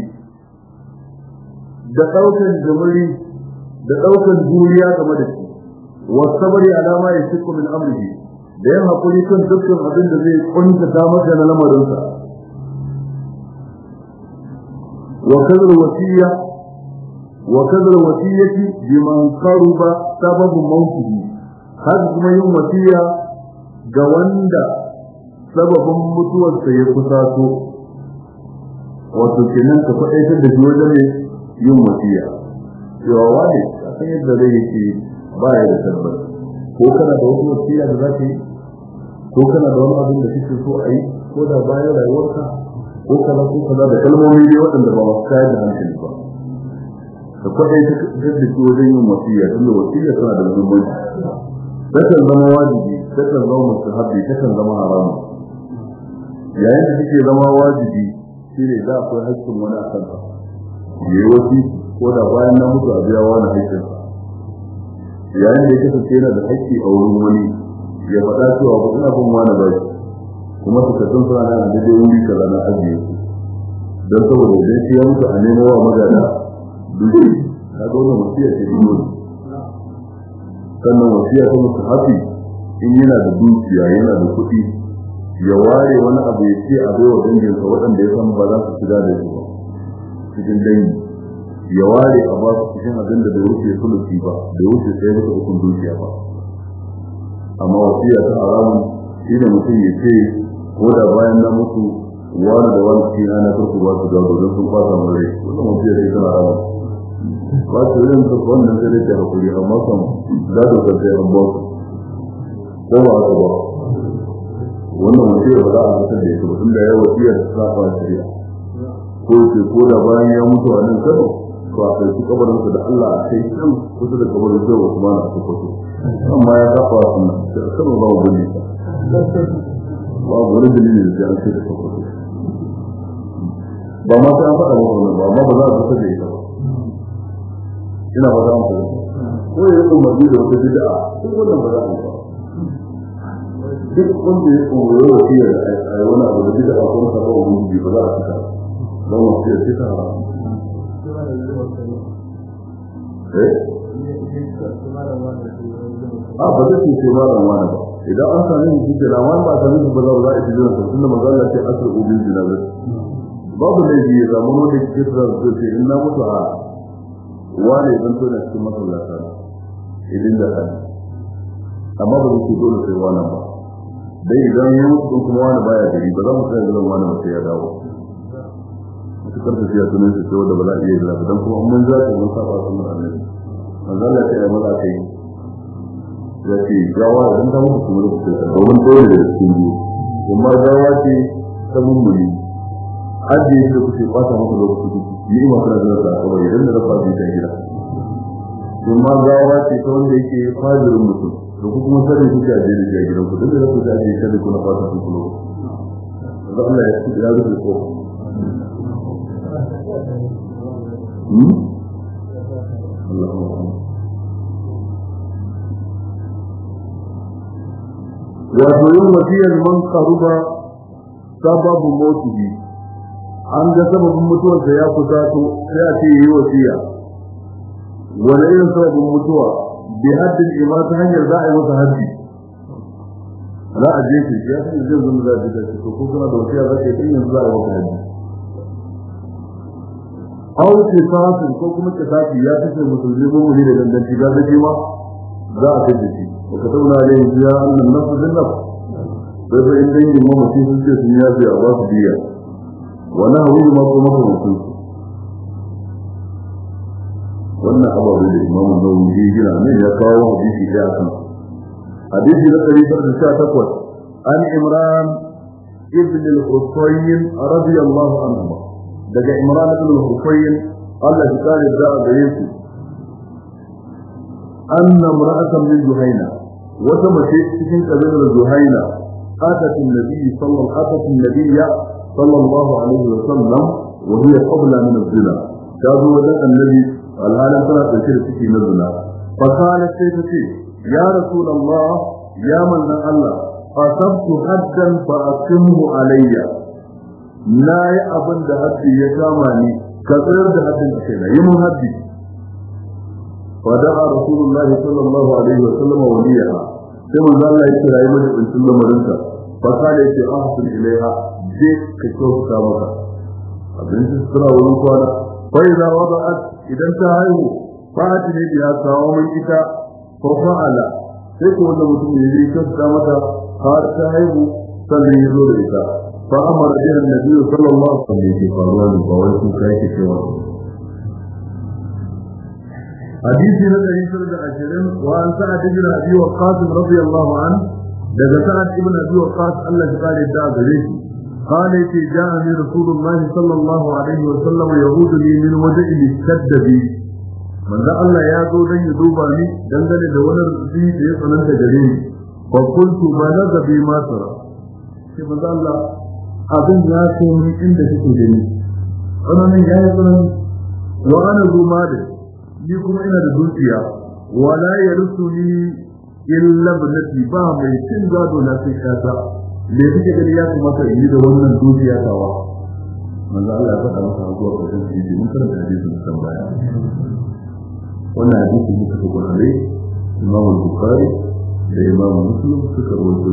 da daukan jumuri da daukan juriya game da shi wa sabri ala ma yashku min amrihi da yin hakuri kan dukkan abin da zai kunta ta maka na lamarin sa wa kadar wasiya wa kadar wasiyati biman qaruba sababu mautihi har kuma yin wasiya ga wanda sababin mutuwarsa ya kusato wato kenan ka faɗaitar da shi wajen yin wasiya cewa wani a san yadda zai yake ba ya da tabbas ko kana da wani wasiya da za ka yi ko kana da wani abin da kake so a yi ko da bayan rayuwarka ko kaza ko kaza da kalmomi dai waɗanda ba masu kayar da hankali ba ka faɗaitar da shi wajen yin wasiya tunda wasiya tana da muhimmanci takan zama wajibi takan zama mustahabbi takan zama haramu yayin da take zama wajibi shine da akwai haƙƙin wani akan ka yayi wasi ko da bayan na mutu a biya wani haƙƙin yayin da yake take yana da haƙƙi a wurin wani ya faɗa cewa ba ina bin wani ba kuma su kasan suna nan da dai wuri kaza na ajiye don saboda idan shi ya mutu a nemo wa magana duki ka ga wannan wasiya ce dole sannan wasiya ta mutu hafi in yana da dukiya yana da kuɗi ya ware wani abu ya ce a bai wa danginsa waɗanda ya san ba za su shiga da shi ba cikin dangi ya ware a ba su cikin abin da bai wuce sulusi ba bai wuce sai masa hukun dukiya ba amma wasiya ta haramun shi da mutum ya ce ko da bayan na mutu wani da wani cikin ana farko ba su gado don sun fasa mu rai wannan wasiya ce ta haramun ba su yin ta wannan sai da ke hakuri amma kan gado kan sai an ba su ko ba haka ba wannan wasiyar ba za a fitar da ita ba tunda ya wasiyar da ta fara shari'a ko ce ko da bayan ya mutu a nan Kano to a kai kabarin sa da Allah a kai kan kusa da kabarin sa Usman a Sokoto amma ya kafa sunna sai Kano ba mu gani ba wani dalili da ya ce da Sokoto ba ma sai an faɗa wannan ba amma ba za a fitar da ita ba ina ba za mu fara ko ya yi umarni da wata bid'a duk wannan ba za a yi ba duk wanda ya koyo wasiyar a wani abu da bid'a ko na sabon wani ba za a fita don wasiyar ce ta haramu eh a ba zai ce ma da wani ba idan an sami shi ke na wani ba a sami shi ba za a yi jiran sa tunda manzo Allah ce asr ubin jinazat babu laifi ya zama wanda ke tsara da ce in na mutu a wani zan to na cikin masallata idan da hali amma ba zai dole sai wani ba dai idan ya mutu kuma wani baya gari ba za mu sai zuwa wani sai ya dawo su karta sai ya tunan shi wanda ba za a iya zaba dan kuma mun za ta mun saba sunan annabi manzo Allah ya yi maza kai ya ce gawa idan ta mutu kuma da domin dole da cikin biyu kuma gawa ce ta mummuni ajiye shi da kuke fata maka lokaci ni ma kana da ta kawai idan da rafa bi ta gida kuma gawa ce ta wanda yake fajirin mutum da kuma sai kuke ajiye da gidan ku duk da kuke ajiye shi da kuma fata ku lokaci da Allah ya ci da rubuce ko hmm Allahu wato yin wasiyar man karuba sababu motibi an ga sababin mutuwar da ya kusato sai a ce yi wasiya wani irin sababin mutuwa bi haddin ima ta hanyar za a yi masa haddi za a je shi ya fi zai zama za a ji da shi ko kuma da wasiya za ka yi yanzu za a yi masa haddi au kisasin ko kuma kisasi ya kashe musulmi mummuni da danganci ga zai ma za a kashe shi وكتبنا عليه فيها أن النفس بالنفس فإن دين ما في سلسلة سنيات في أباس ديا ونهوه ما قمت وصلت وأن أبا بالإمام النووي يجينا من يقاوه حديثي جاءكم حديثي لقد فرشا تقوى عن عمران ابن الحصين رضي الله عنه دقى عمران ابن الحصين قال لك قال الداء بريسي أن امرأة من جهينة وتمشي في قبيلة جهينة أتت النبي صلى أتت النبي صلى الله عليه وسلم وهي قبل من الزنا كادوا وجد النبي العالم ترى تشير في الزنا فقالت سيدتي يا رسول الله يا من الله أصبت حدا فأقمه علي لا يأبن دهتي يكامني كثير دهتي أكينا يمن هدي فدعا رسول الله صلى الله عليه وسلم وليها كما قال الله يسرى يمجد ان سلم مرنسا فقال يتي احسن اليها جيك كشوف كامتا abinci sutura wurin kwana fai za wada'at idan ta haihu fa'ati ne biya kawo min ita ko fa'ala sai ko wanda mutum ya yi kyauta mata har ta haihu sannan ya zo da ita fa amara bihan nabiyyu sallallahu alaihi wasallam ke faruwa ne ba wai sun kai ke cewa حديث نبي صلى الله عليه وسلم وعن سعد بن ابي وقاص رضي الله عنه daga sa'ad ibn abi waqqas Allah ya kare da gare shi قال يتي جاءني رسول الله صلى الله عليه وسلم يعود لي من وجه اشتد بي من ذا الله يا zo dan ya duba ni dangane da wani rubi da ya tsananta gare ni fa kuntu balaga bi ma tara sai manzo Allah abin ya so ni inda kike gani wannan ya yi tsanan wa ana zuma da ni kuma ina da dukiya wala yarsuni illa ibnati ba mai cin gado na sai kasa me kike gani ya kamata in yi da wannan dukiya tawa manzo Allah ya faɗa masa zuwa ga hadisi mun karanta hadisin kan baya wannan hadisi ne kuka gurare Imam Bukhari da Imam Muslim suka rawaito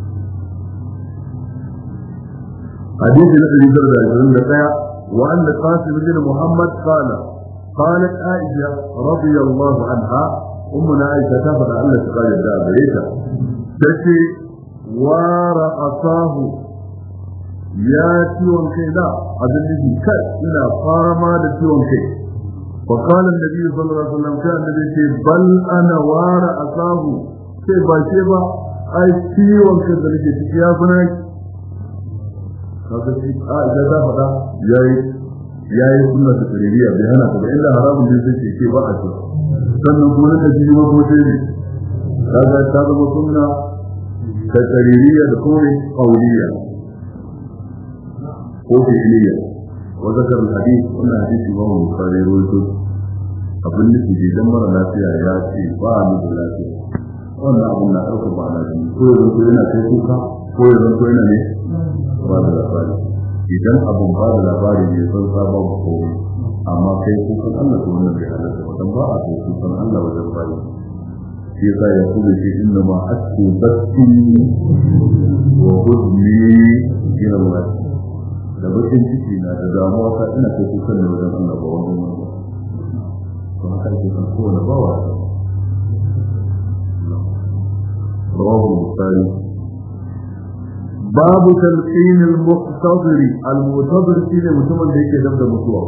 hadisi na ɗari da ashirin da ɗaya wa anna Qasim bin Muhammad qala قالت عائشة رضي الله عنها أمنا عائشة تفضل الله تقال الدعاء بريتا تشي ورأساه ياتي وانكينا هذا الذي كان إلى فارما لتي وانكي وقال النبي صلى الله عليه وسلم كان الذي بل أنا ورأساه كيف شيبا أي تي وانكي ذلك تكيافنا هذا الشيء عائشة تفضل ياتي ya yi sunna ta tarbiya bai hana ta ba inda haramun din sai ke ba a ce sannan kuma da jini ma ko sai kaga ta zama sunna ta tarbiya da kuma auliya ko fi'liya wa zakar hadith wannan hadisi ba mu kare rawaito abin da ke dan mara lafiya ya ce ba mu da lafiya wannan abun na dauka ba na jini ko yanzu yana kai kuka ko yanzu yana ne ba da lafiya idan abun ba da labari ne sun saba ba komai amma kai kukan Allah ko wannan bai halatta ba dan ba a kai kukan Allah wajen bayi shi yasa ya kuma ce inna ma asku basti wa hudni ila Allah da bakin ciki na da damuwa ta ina kai kukan ne wajen Allah ba wannan to haka ke kan kowane bawa rawahu Bukhari babu talqin al-muqtadir al-muqtadir shine mutumin da yake dabda mutuwa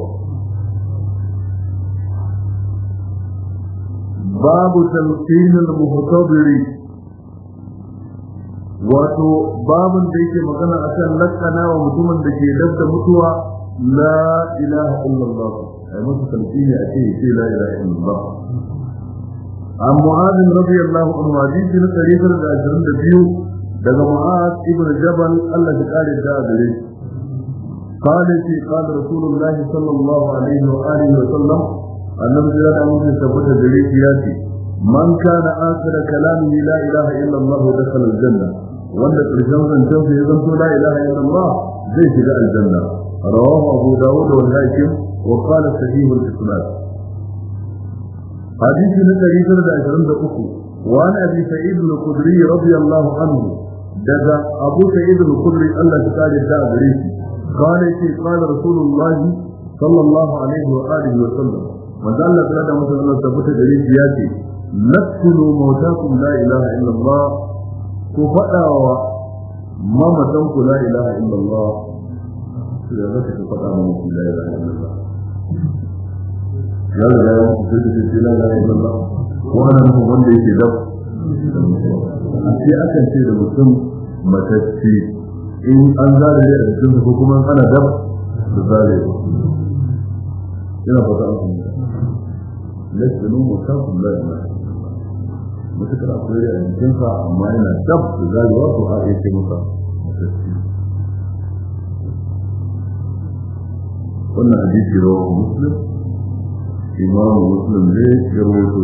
babu talqin al-muqtadir wato babin da yake magana akan lakana wa mutumin da ke dabda mutuwa la ilaha illallah ai musu talqini a ce ce la ilaha illallah. an mu'adh radiyallahu anhu hadisi na ɗari da ashirin da biyu daga mu'adh ibn jabal Allah ya kare da gare shi قال في قال رسول الله صلى الله عليه وآله وسلم النبي صلى الله عليه وسلم ثبت ذلك ياتي من كان آخر كلامه لا إله إلا الله دخل الجنة وأن الرجال جنب يزمت لا إله إلا الله زي جاء الجنة. رواه أبو داود والحاكم وقال صحيح الإسناد. حديث النبي صلى الله عليه وسلم وعن أبي سعيد الخدري رضي الله عنه دجا أبو سعيد الخدري الله تعالى جاء بريسي قال قال رسول الله صلى الله عليه وآله وسلم وذا الله تعالى مثل الله ثبت دليل ياتي نقتلوا موتاكم لا إله إلا الله كفأوا ما متنكم لا إله إلا الله إذا ذلك كفأوا موتاكم لا إله إلا الله لا لا لا إله إلا الله وأنا نفهم من ليس دف أشياء أكن شيء لمسلم متتشي in an zare ne a cikin ko kuma ana dab da zare ina fata an kuma lakin mu ta kula da mutakar akwai a cikin sa amma yana dab da zare wato a yake masa wannan hadisi rawahu muslim imam muslim ne ya rawaito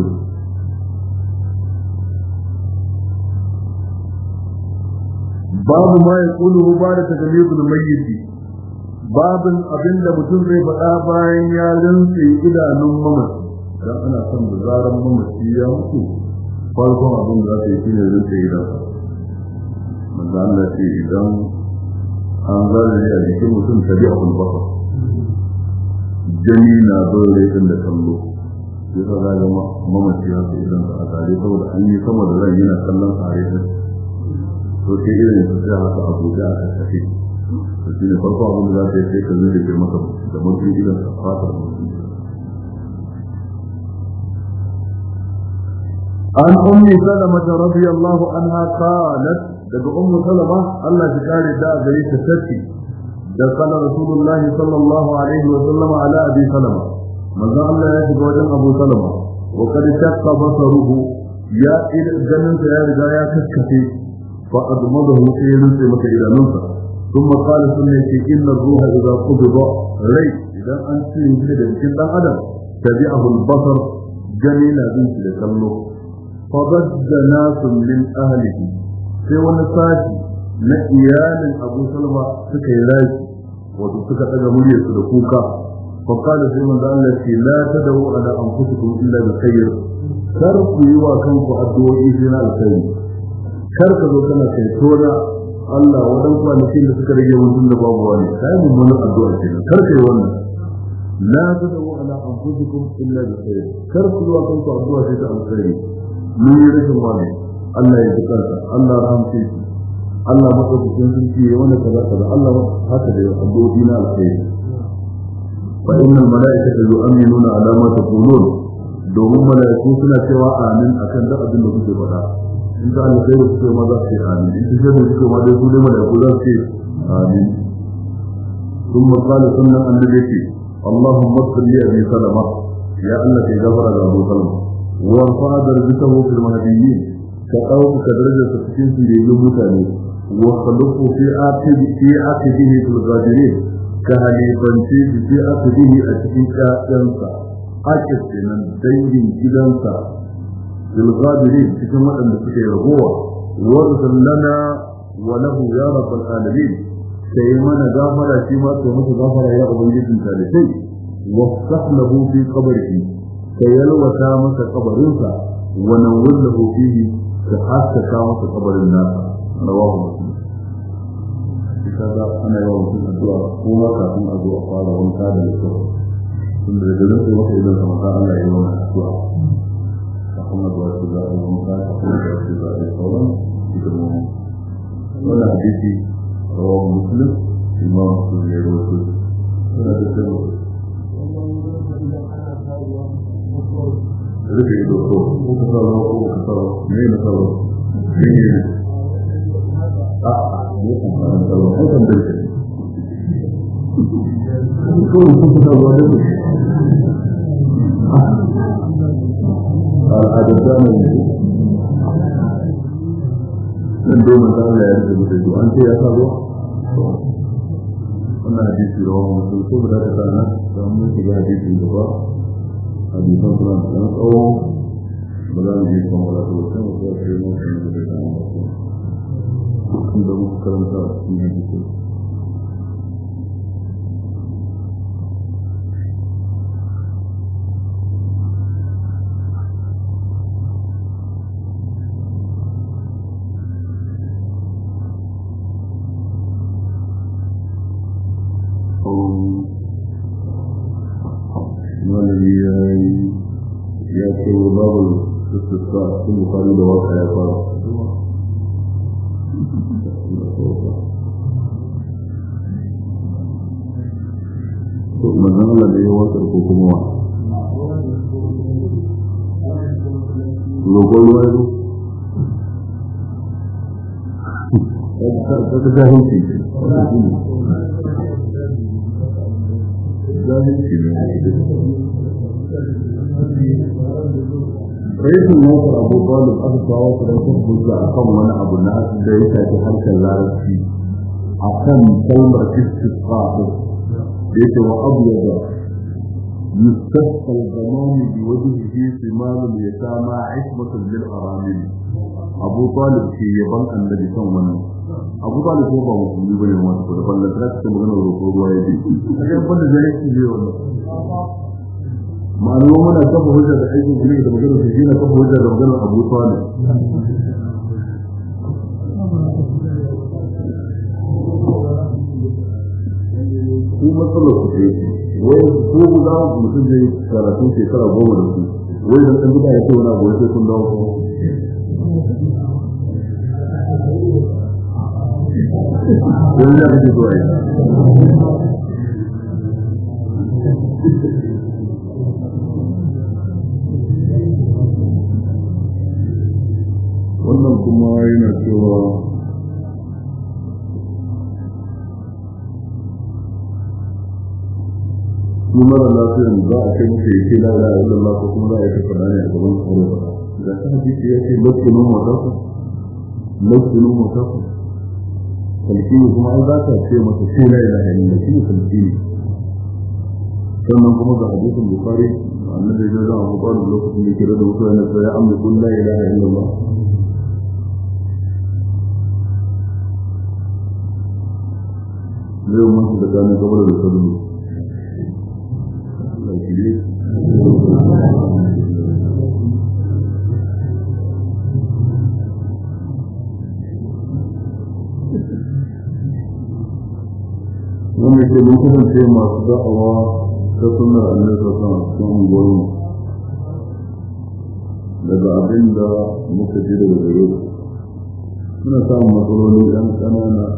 babu ma ya kulu ba da tagalibul mayyiti babin abinda mutum zai faɗa bayan ya rantse idanun mamaci dan ana son da zaran mamaci ya mutu farkon abin da zai yi ne rantse idanun manzo Allah ce idan an zare a jikin mutum tabi'ul basar jami na dole din da kallo sai ka ga mamaci ya ce idan a tare saboda an yi sama da ran yana kallon tare da to sai irin su sai haka abuja aka tafi to shi ne farko abin da za ta yi sai ka zai da maka da mutum idan ka fata mutum an ummi salama radiyallahu anha qalat daga ummu salama Allah ya kare da gare ta tace da kana rasulullah sallallahu alaihi wa sallam ala abi salama manzo Allah ya shiga wajen abu salama wa kad shaqqa basaruhu ya idan ganin sa ya riga ya kaskace فأضمده سيرا سيمك إلى ننسى ثم قال سنة إن الروح إذا قبض ري إذا أنت يجد بكل أدم تبعه البصر جميل بنت لكله فضج ناس من أهله سوى نساجي نئيان أبو سلمة سكيراج وتسكت أجمالية سلكوكا فقال سيما قال لك لا تدعوا على أنفسكم إلا بخير تركوا يواكمكم أدوئي فينا الخير kar ka zo kana kai tona Allah wadan kwanakin da suka rage mutum da babu wani sai mun mun addu'a kenan kar kai wannan la tad'u ala anfusikum illa bi khair kar ku zo kan ku addu'a sai ta alkhairi mun yi rashin wani Allah ya dukarta Allah rahmace shi Allah madaukakin sarki ya wanda kaza kaza Allah haka da addu'o'i na alkhairi fa innal malaikata yu'minuna ala ma taqulun domin malaiku suna cewa amin akan duk abin da kuke faɗa in ka Allah sai ku ma za su ce amin in sai ku ce ma dai ku dai malaiku za su ce amin thumma qala sunna annabi Allahumma salli abi salama ya Allah kai gafara ga Abu Salama wa rafa'a darajatahu fil mahdiyyin ka dauka darajarsa cikin su da mutane wa khaluqu fi aqidi fi aqidihi fil ghadirin ka halifanci fi aqidihi a cikin ƴaƴansa aqid kenan dangin gidansa fil ghadirin cikin waɗanda suke ragowa wa sallana wa lahu ya rabbal alamin sai mana gafara shi ma sai masa gafara ya ubangijin talibai wafsah lahu fi qabrihi sai yalwata masa kabarinsa wa nawwir lahu fihi ka haskaka masa kabarin nasa rawahu muslim kaza ana yawan mutum addu'a kuma kafin a zo a fara wanka da kyau tun da daga nan wata idan sama ta Allah ya yi addu'a kafin a zuwa su za a yi wanka kafin a zuwa su za a yi sauran ita mu wannan hadisi rawahu muslim imam muslim ya rawaito yana da kyau rike ido ko ko ka sauro ko ka sauro ne na sauro ne a ne kan karanta ba ko kan dace ko ku ta wani al'adata ne dan dai mun Allah ya rubuta to an ce ya sa ruwa wannan hadisi rawa mutum ko da ta sana da mun shiga hadisi gaba hadisan Quran da tsawo ba za mu ji kuma wala to sai mu ga sai mu san da ta mu kun da mu karanta cikin hadisi ya ce wa babu suka sun bukari da waka ya fara to manzan Allah da ya wakar ko kuma wa roƙon ruwa yaro ta jahilci jahilci ne rashin mawar abu talib aka kawo su don kan hujja a kan wani abu na da ya shafi harshen larabci a kan kalmar istisqa da yake wa abu yadda yustasqa al-ghamam bi wajhihi simalun yatama ismatun lil aramin abu talib ke yaban annabi kan wannan abu talib ko ba musulmi bane wanda ko da ballan tana cikin maganar roƙo ruwa yake kaga banda da yake ne wannan ma'anar mana kafa hujja da aikin guri da maganar su shine kafa hujja da maganar Abu Talib ko matsalar su ce wai ko guda mutum zai karatu shekara goma da su wai da kan guda ya ce wani abu sai kun dawo ko wani da kake zuwa ya wannan kuma yana cewa su mara lafiyan za a kai mace yake la ilaha illallah ko kuma za a yi ta faɗa ne a gaban tsoro da ta hadisi ya ce lokacin mataku lokacin mataku kalkini kuma an za ta ce masa ce la ilaha illallah shi ne kalkini sannan kuma ga hadisin Bukhari annabi ya zama Abu Bakar lokacin da kira da mutane sai ya amsa kun la ilaha illallah zai mun da kana gabar da sadu wanda ke mun kasance masu da'awa ta sunnar annabi sallallahu alaihi wasallam gurin daga abin da muka ji daga gare su suna samun matsaloli ɗan ƙanana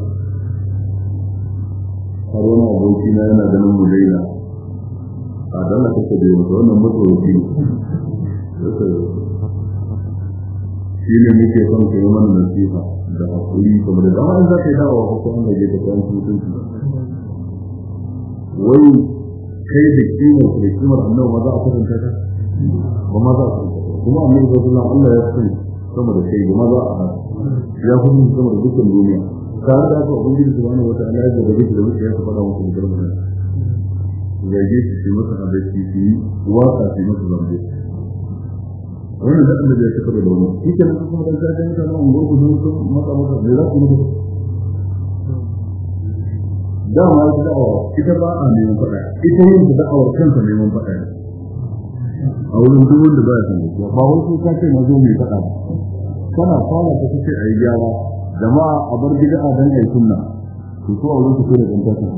har wani aboki na yana ganin mu daina a dala kake da yau wannan matsaloli shi ne muke son ka yi mana nasiha da hakuri kamar da dama in za ka yi dawa ko kuma gaje ka kawo mutunci wai kai da kimar da kimar annabi ma za a kasance ta ba ma za a kasance kuma annabi sallallahu alaihi wasallam Allah ya san sama da kai ma za a ya kuma sama da dukkan duniya tare da haka ubangiji subhanahu wataala ya ga da mutum ya faɗa muku da garba zage shi shi masa hadisi shi waka shi masa zambe wannan da Allah ya saka da wannan shi ke nan kuma da ta ga kana an gogo don su maka maka da za ku mutu da ma ita da'awa ita ba a neman faɗa ita yin da'awar kanta neman faɗa a wurin duk wanda ba ya san gaskiya ba wai sai ka ce na zo mai faɗa kana fara ka ce ayi gyara jama'a a bar bid'a dan ayi sunna to ko a wurin ku sai da ta ce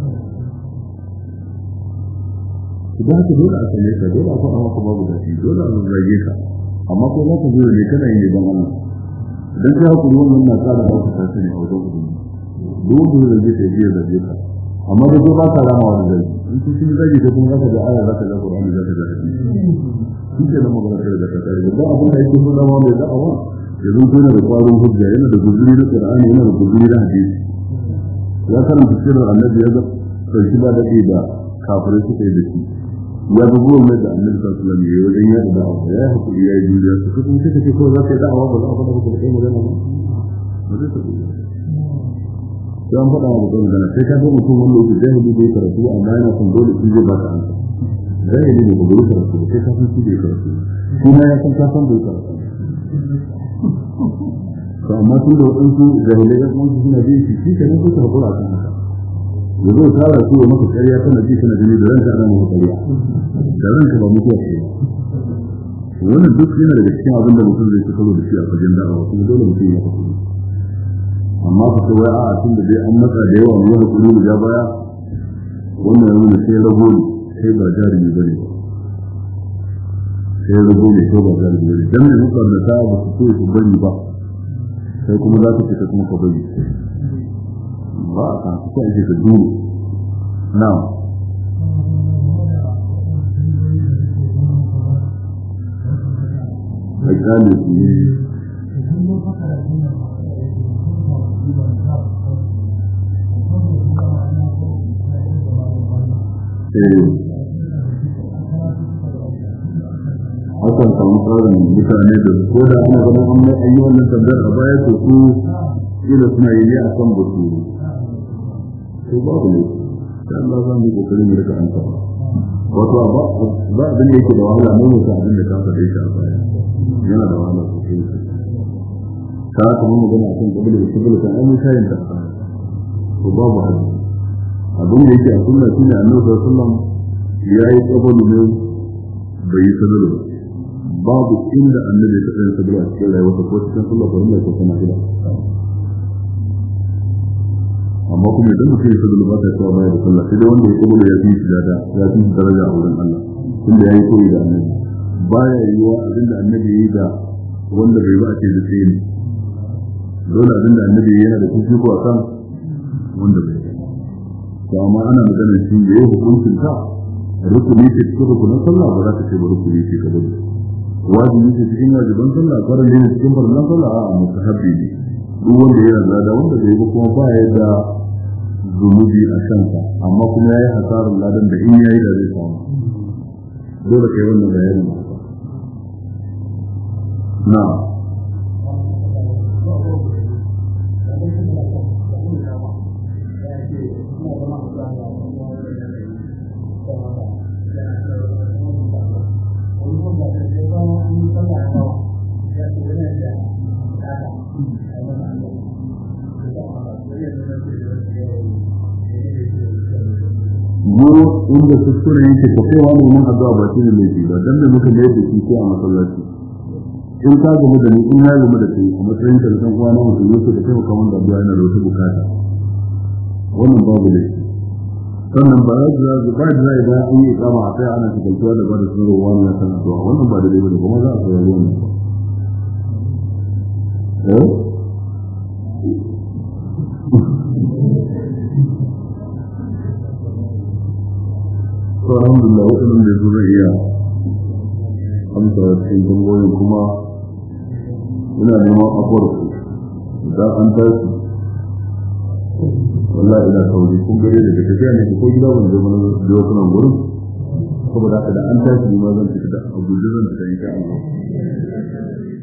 idan ka dole a sanye ka dole a faɗa maka babu dashi dole a zage ka amma ko za ka zo ne kana yin dan Allah dan ka hakuri wannan na tsara ba ka tace ne a wajen ku dole ne zai je da zage ka amma da ko ba ka rama wa zage in ku shi zage ko kuma zaka ga aya zaka ga Qur'ani zaka ga hadisi shi ke nan magana da ta tare da abin da yake so da wanda da awa yanzu yana da kwarin hujja yana da guzuri da Qur'ani yana da guzuri da hadisi ya karanta sirrin annabi ya ga sai ba da da kafirai suka yi da shi ya ga gowar da annabi sallallahu alaihi wasallam ya wajen ya da da'awa ya hakuri ya yi juriya su kuma sai kace ko za ka yi da'awa ba za ka faɗa maka kai magana ba ba zai tafi dan faɗa maka magana sai ka ga mutum wanda yake jahili da karatu amma yana son dole shi zai ba ka amsa jahili ne ba dole karatu sai ka san shi da karatu kuma ya san ka san da karatu to amma tun da wadansu jahilai da kuma suna ji shi shi kenan suka hakura kan haka yanzu ta ra su maka ƙarya tana ji tana gani da ranka ana maka ƙarya da ranka ba mutuwa ce wannan duk yana daga cikin abin da mutum zai fito da shi a fagen da'awa kuma dole mutum ya hakuri amma ku ce wai a'a tun da dai an matsa da yawa mu hakuri mu ja baya wannan yana nuna sai rago ne sai ba jarumi bane sai rago ne ko ba jarumi bane dan ne muka da ta ba su so su bari ba sai kuma za ka fita kuma ka bari ba a kan kuka ake ka duro na a gane su ne akan samu tsarin mutane da ko da ana ganin an mai ayi wannan tambayar a baya to su ila suna yi ne a kan batu to babu ne sai Allah za mu kokarin mu rika ansa wato ba ba abin da yake da wahala mu mutum abin da ka faɗe shi a baya yana da wahala sosai ka kuma mu gana kan kabila da kabila kan an shayin da to babu hali abin da yake a sunna shine Annabi sallallahu alaihi wasallam yayi kabulu ne bai yi kabulu babu inda Annabi ya tsaya kabulu a cikin rayuwarsa ko cikin sallah ko ne ko kuma kila amma kuma idan mutum ya sabulu ba ta cewa baya da sallah sai dai wanda ya kabulu ya fi shi da ya fi shi daraja a wurin Allah tunda yayi koyi da Annabi baya yiwa abinda Annabi yayi da wanda bai ba ce da sai dole abinda Annabi yana da kushi ko akan wanda bai to amma ana magana shi da yayi hukuncin ta rukuni ce cikin rukunin sallah ba za ta ce ba rukuni ce kabulu wajibi ce cikin wajiban sallah farin ne cikin farin sallah a mustahabbi ne duk wanda yana da wanda bai ba kuma ba ya da zunubi a kansa amma kuma yayi hasarar ladan da in yayi da zai samu dole kai wannan bayanin na Guru inda kuskure yake ko kowa ne mun addu'a ba shi ne laifi ba dan da muka da yake shi a masallaci in ka ga da ni in na ga da kai kuma sai ka san uwa na mutum yake da kai kamar da addu'a yana da wata bukata wannan babu laifi sannan ba da ba da zai da an yi kama a kai ana cikin da ba da sunan wannan na san addu'a wannan ba da laifi ba kuma za a saurari wannan eh to alhamdulillah wannan da zai iya amsa cikin tambayoyi kuma ina neman afuwar su da an tashi wallahi ina sauri kun gare daga tafiya ne ko gida wanda zai mana da wasu nan gurin saboda haka da an tashi ma zan fita da abu da zan fita insha Allah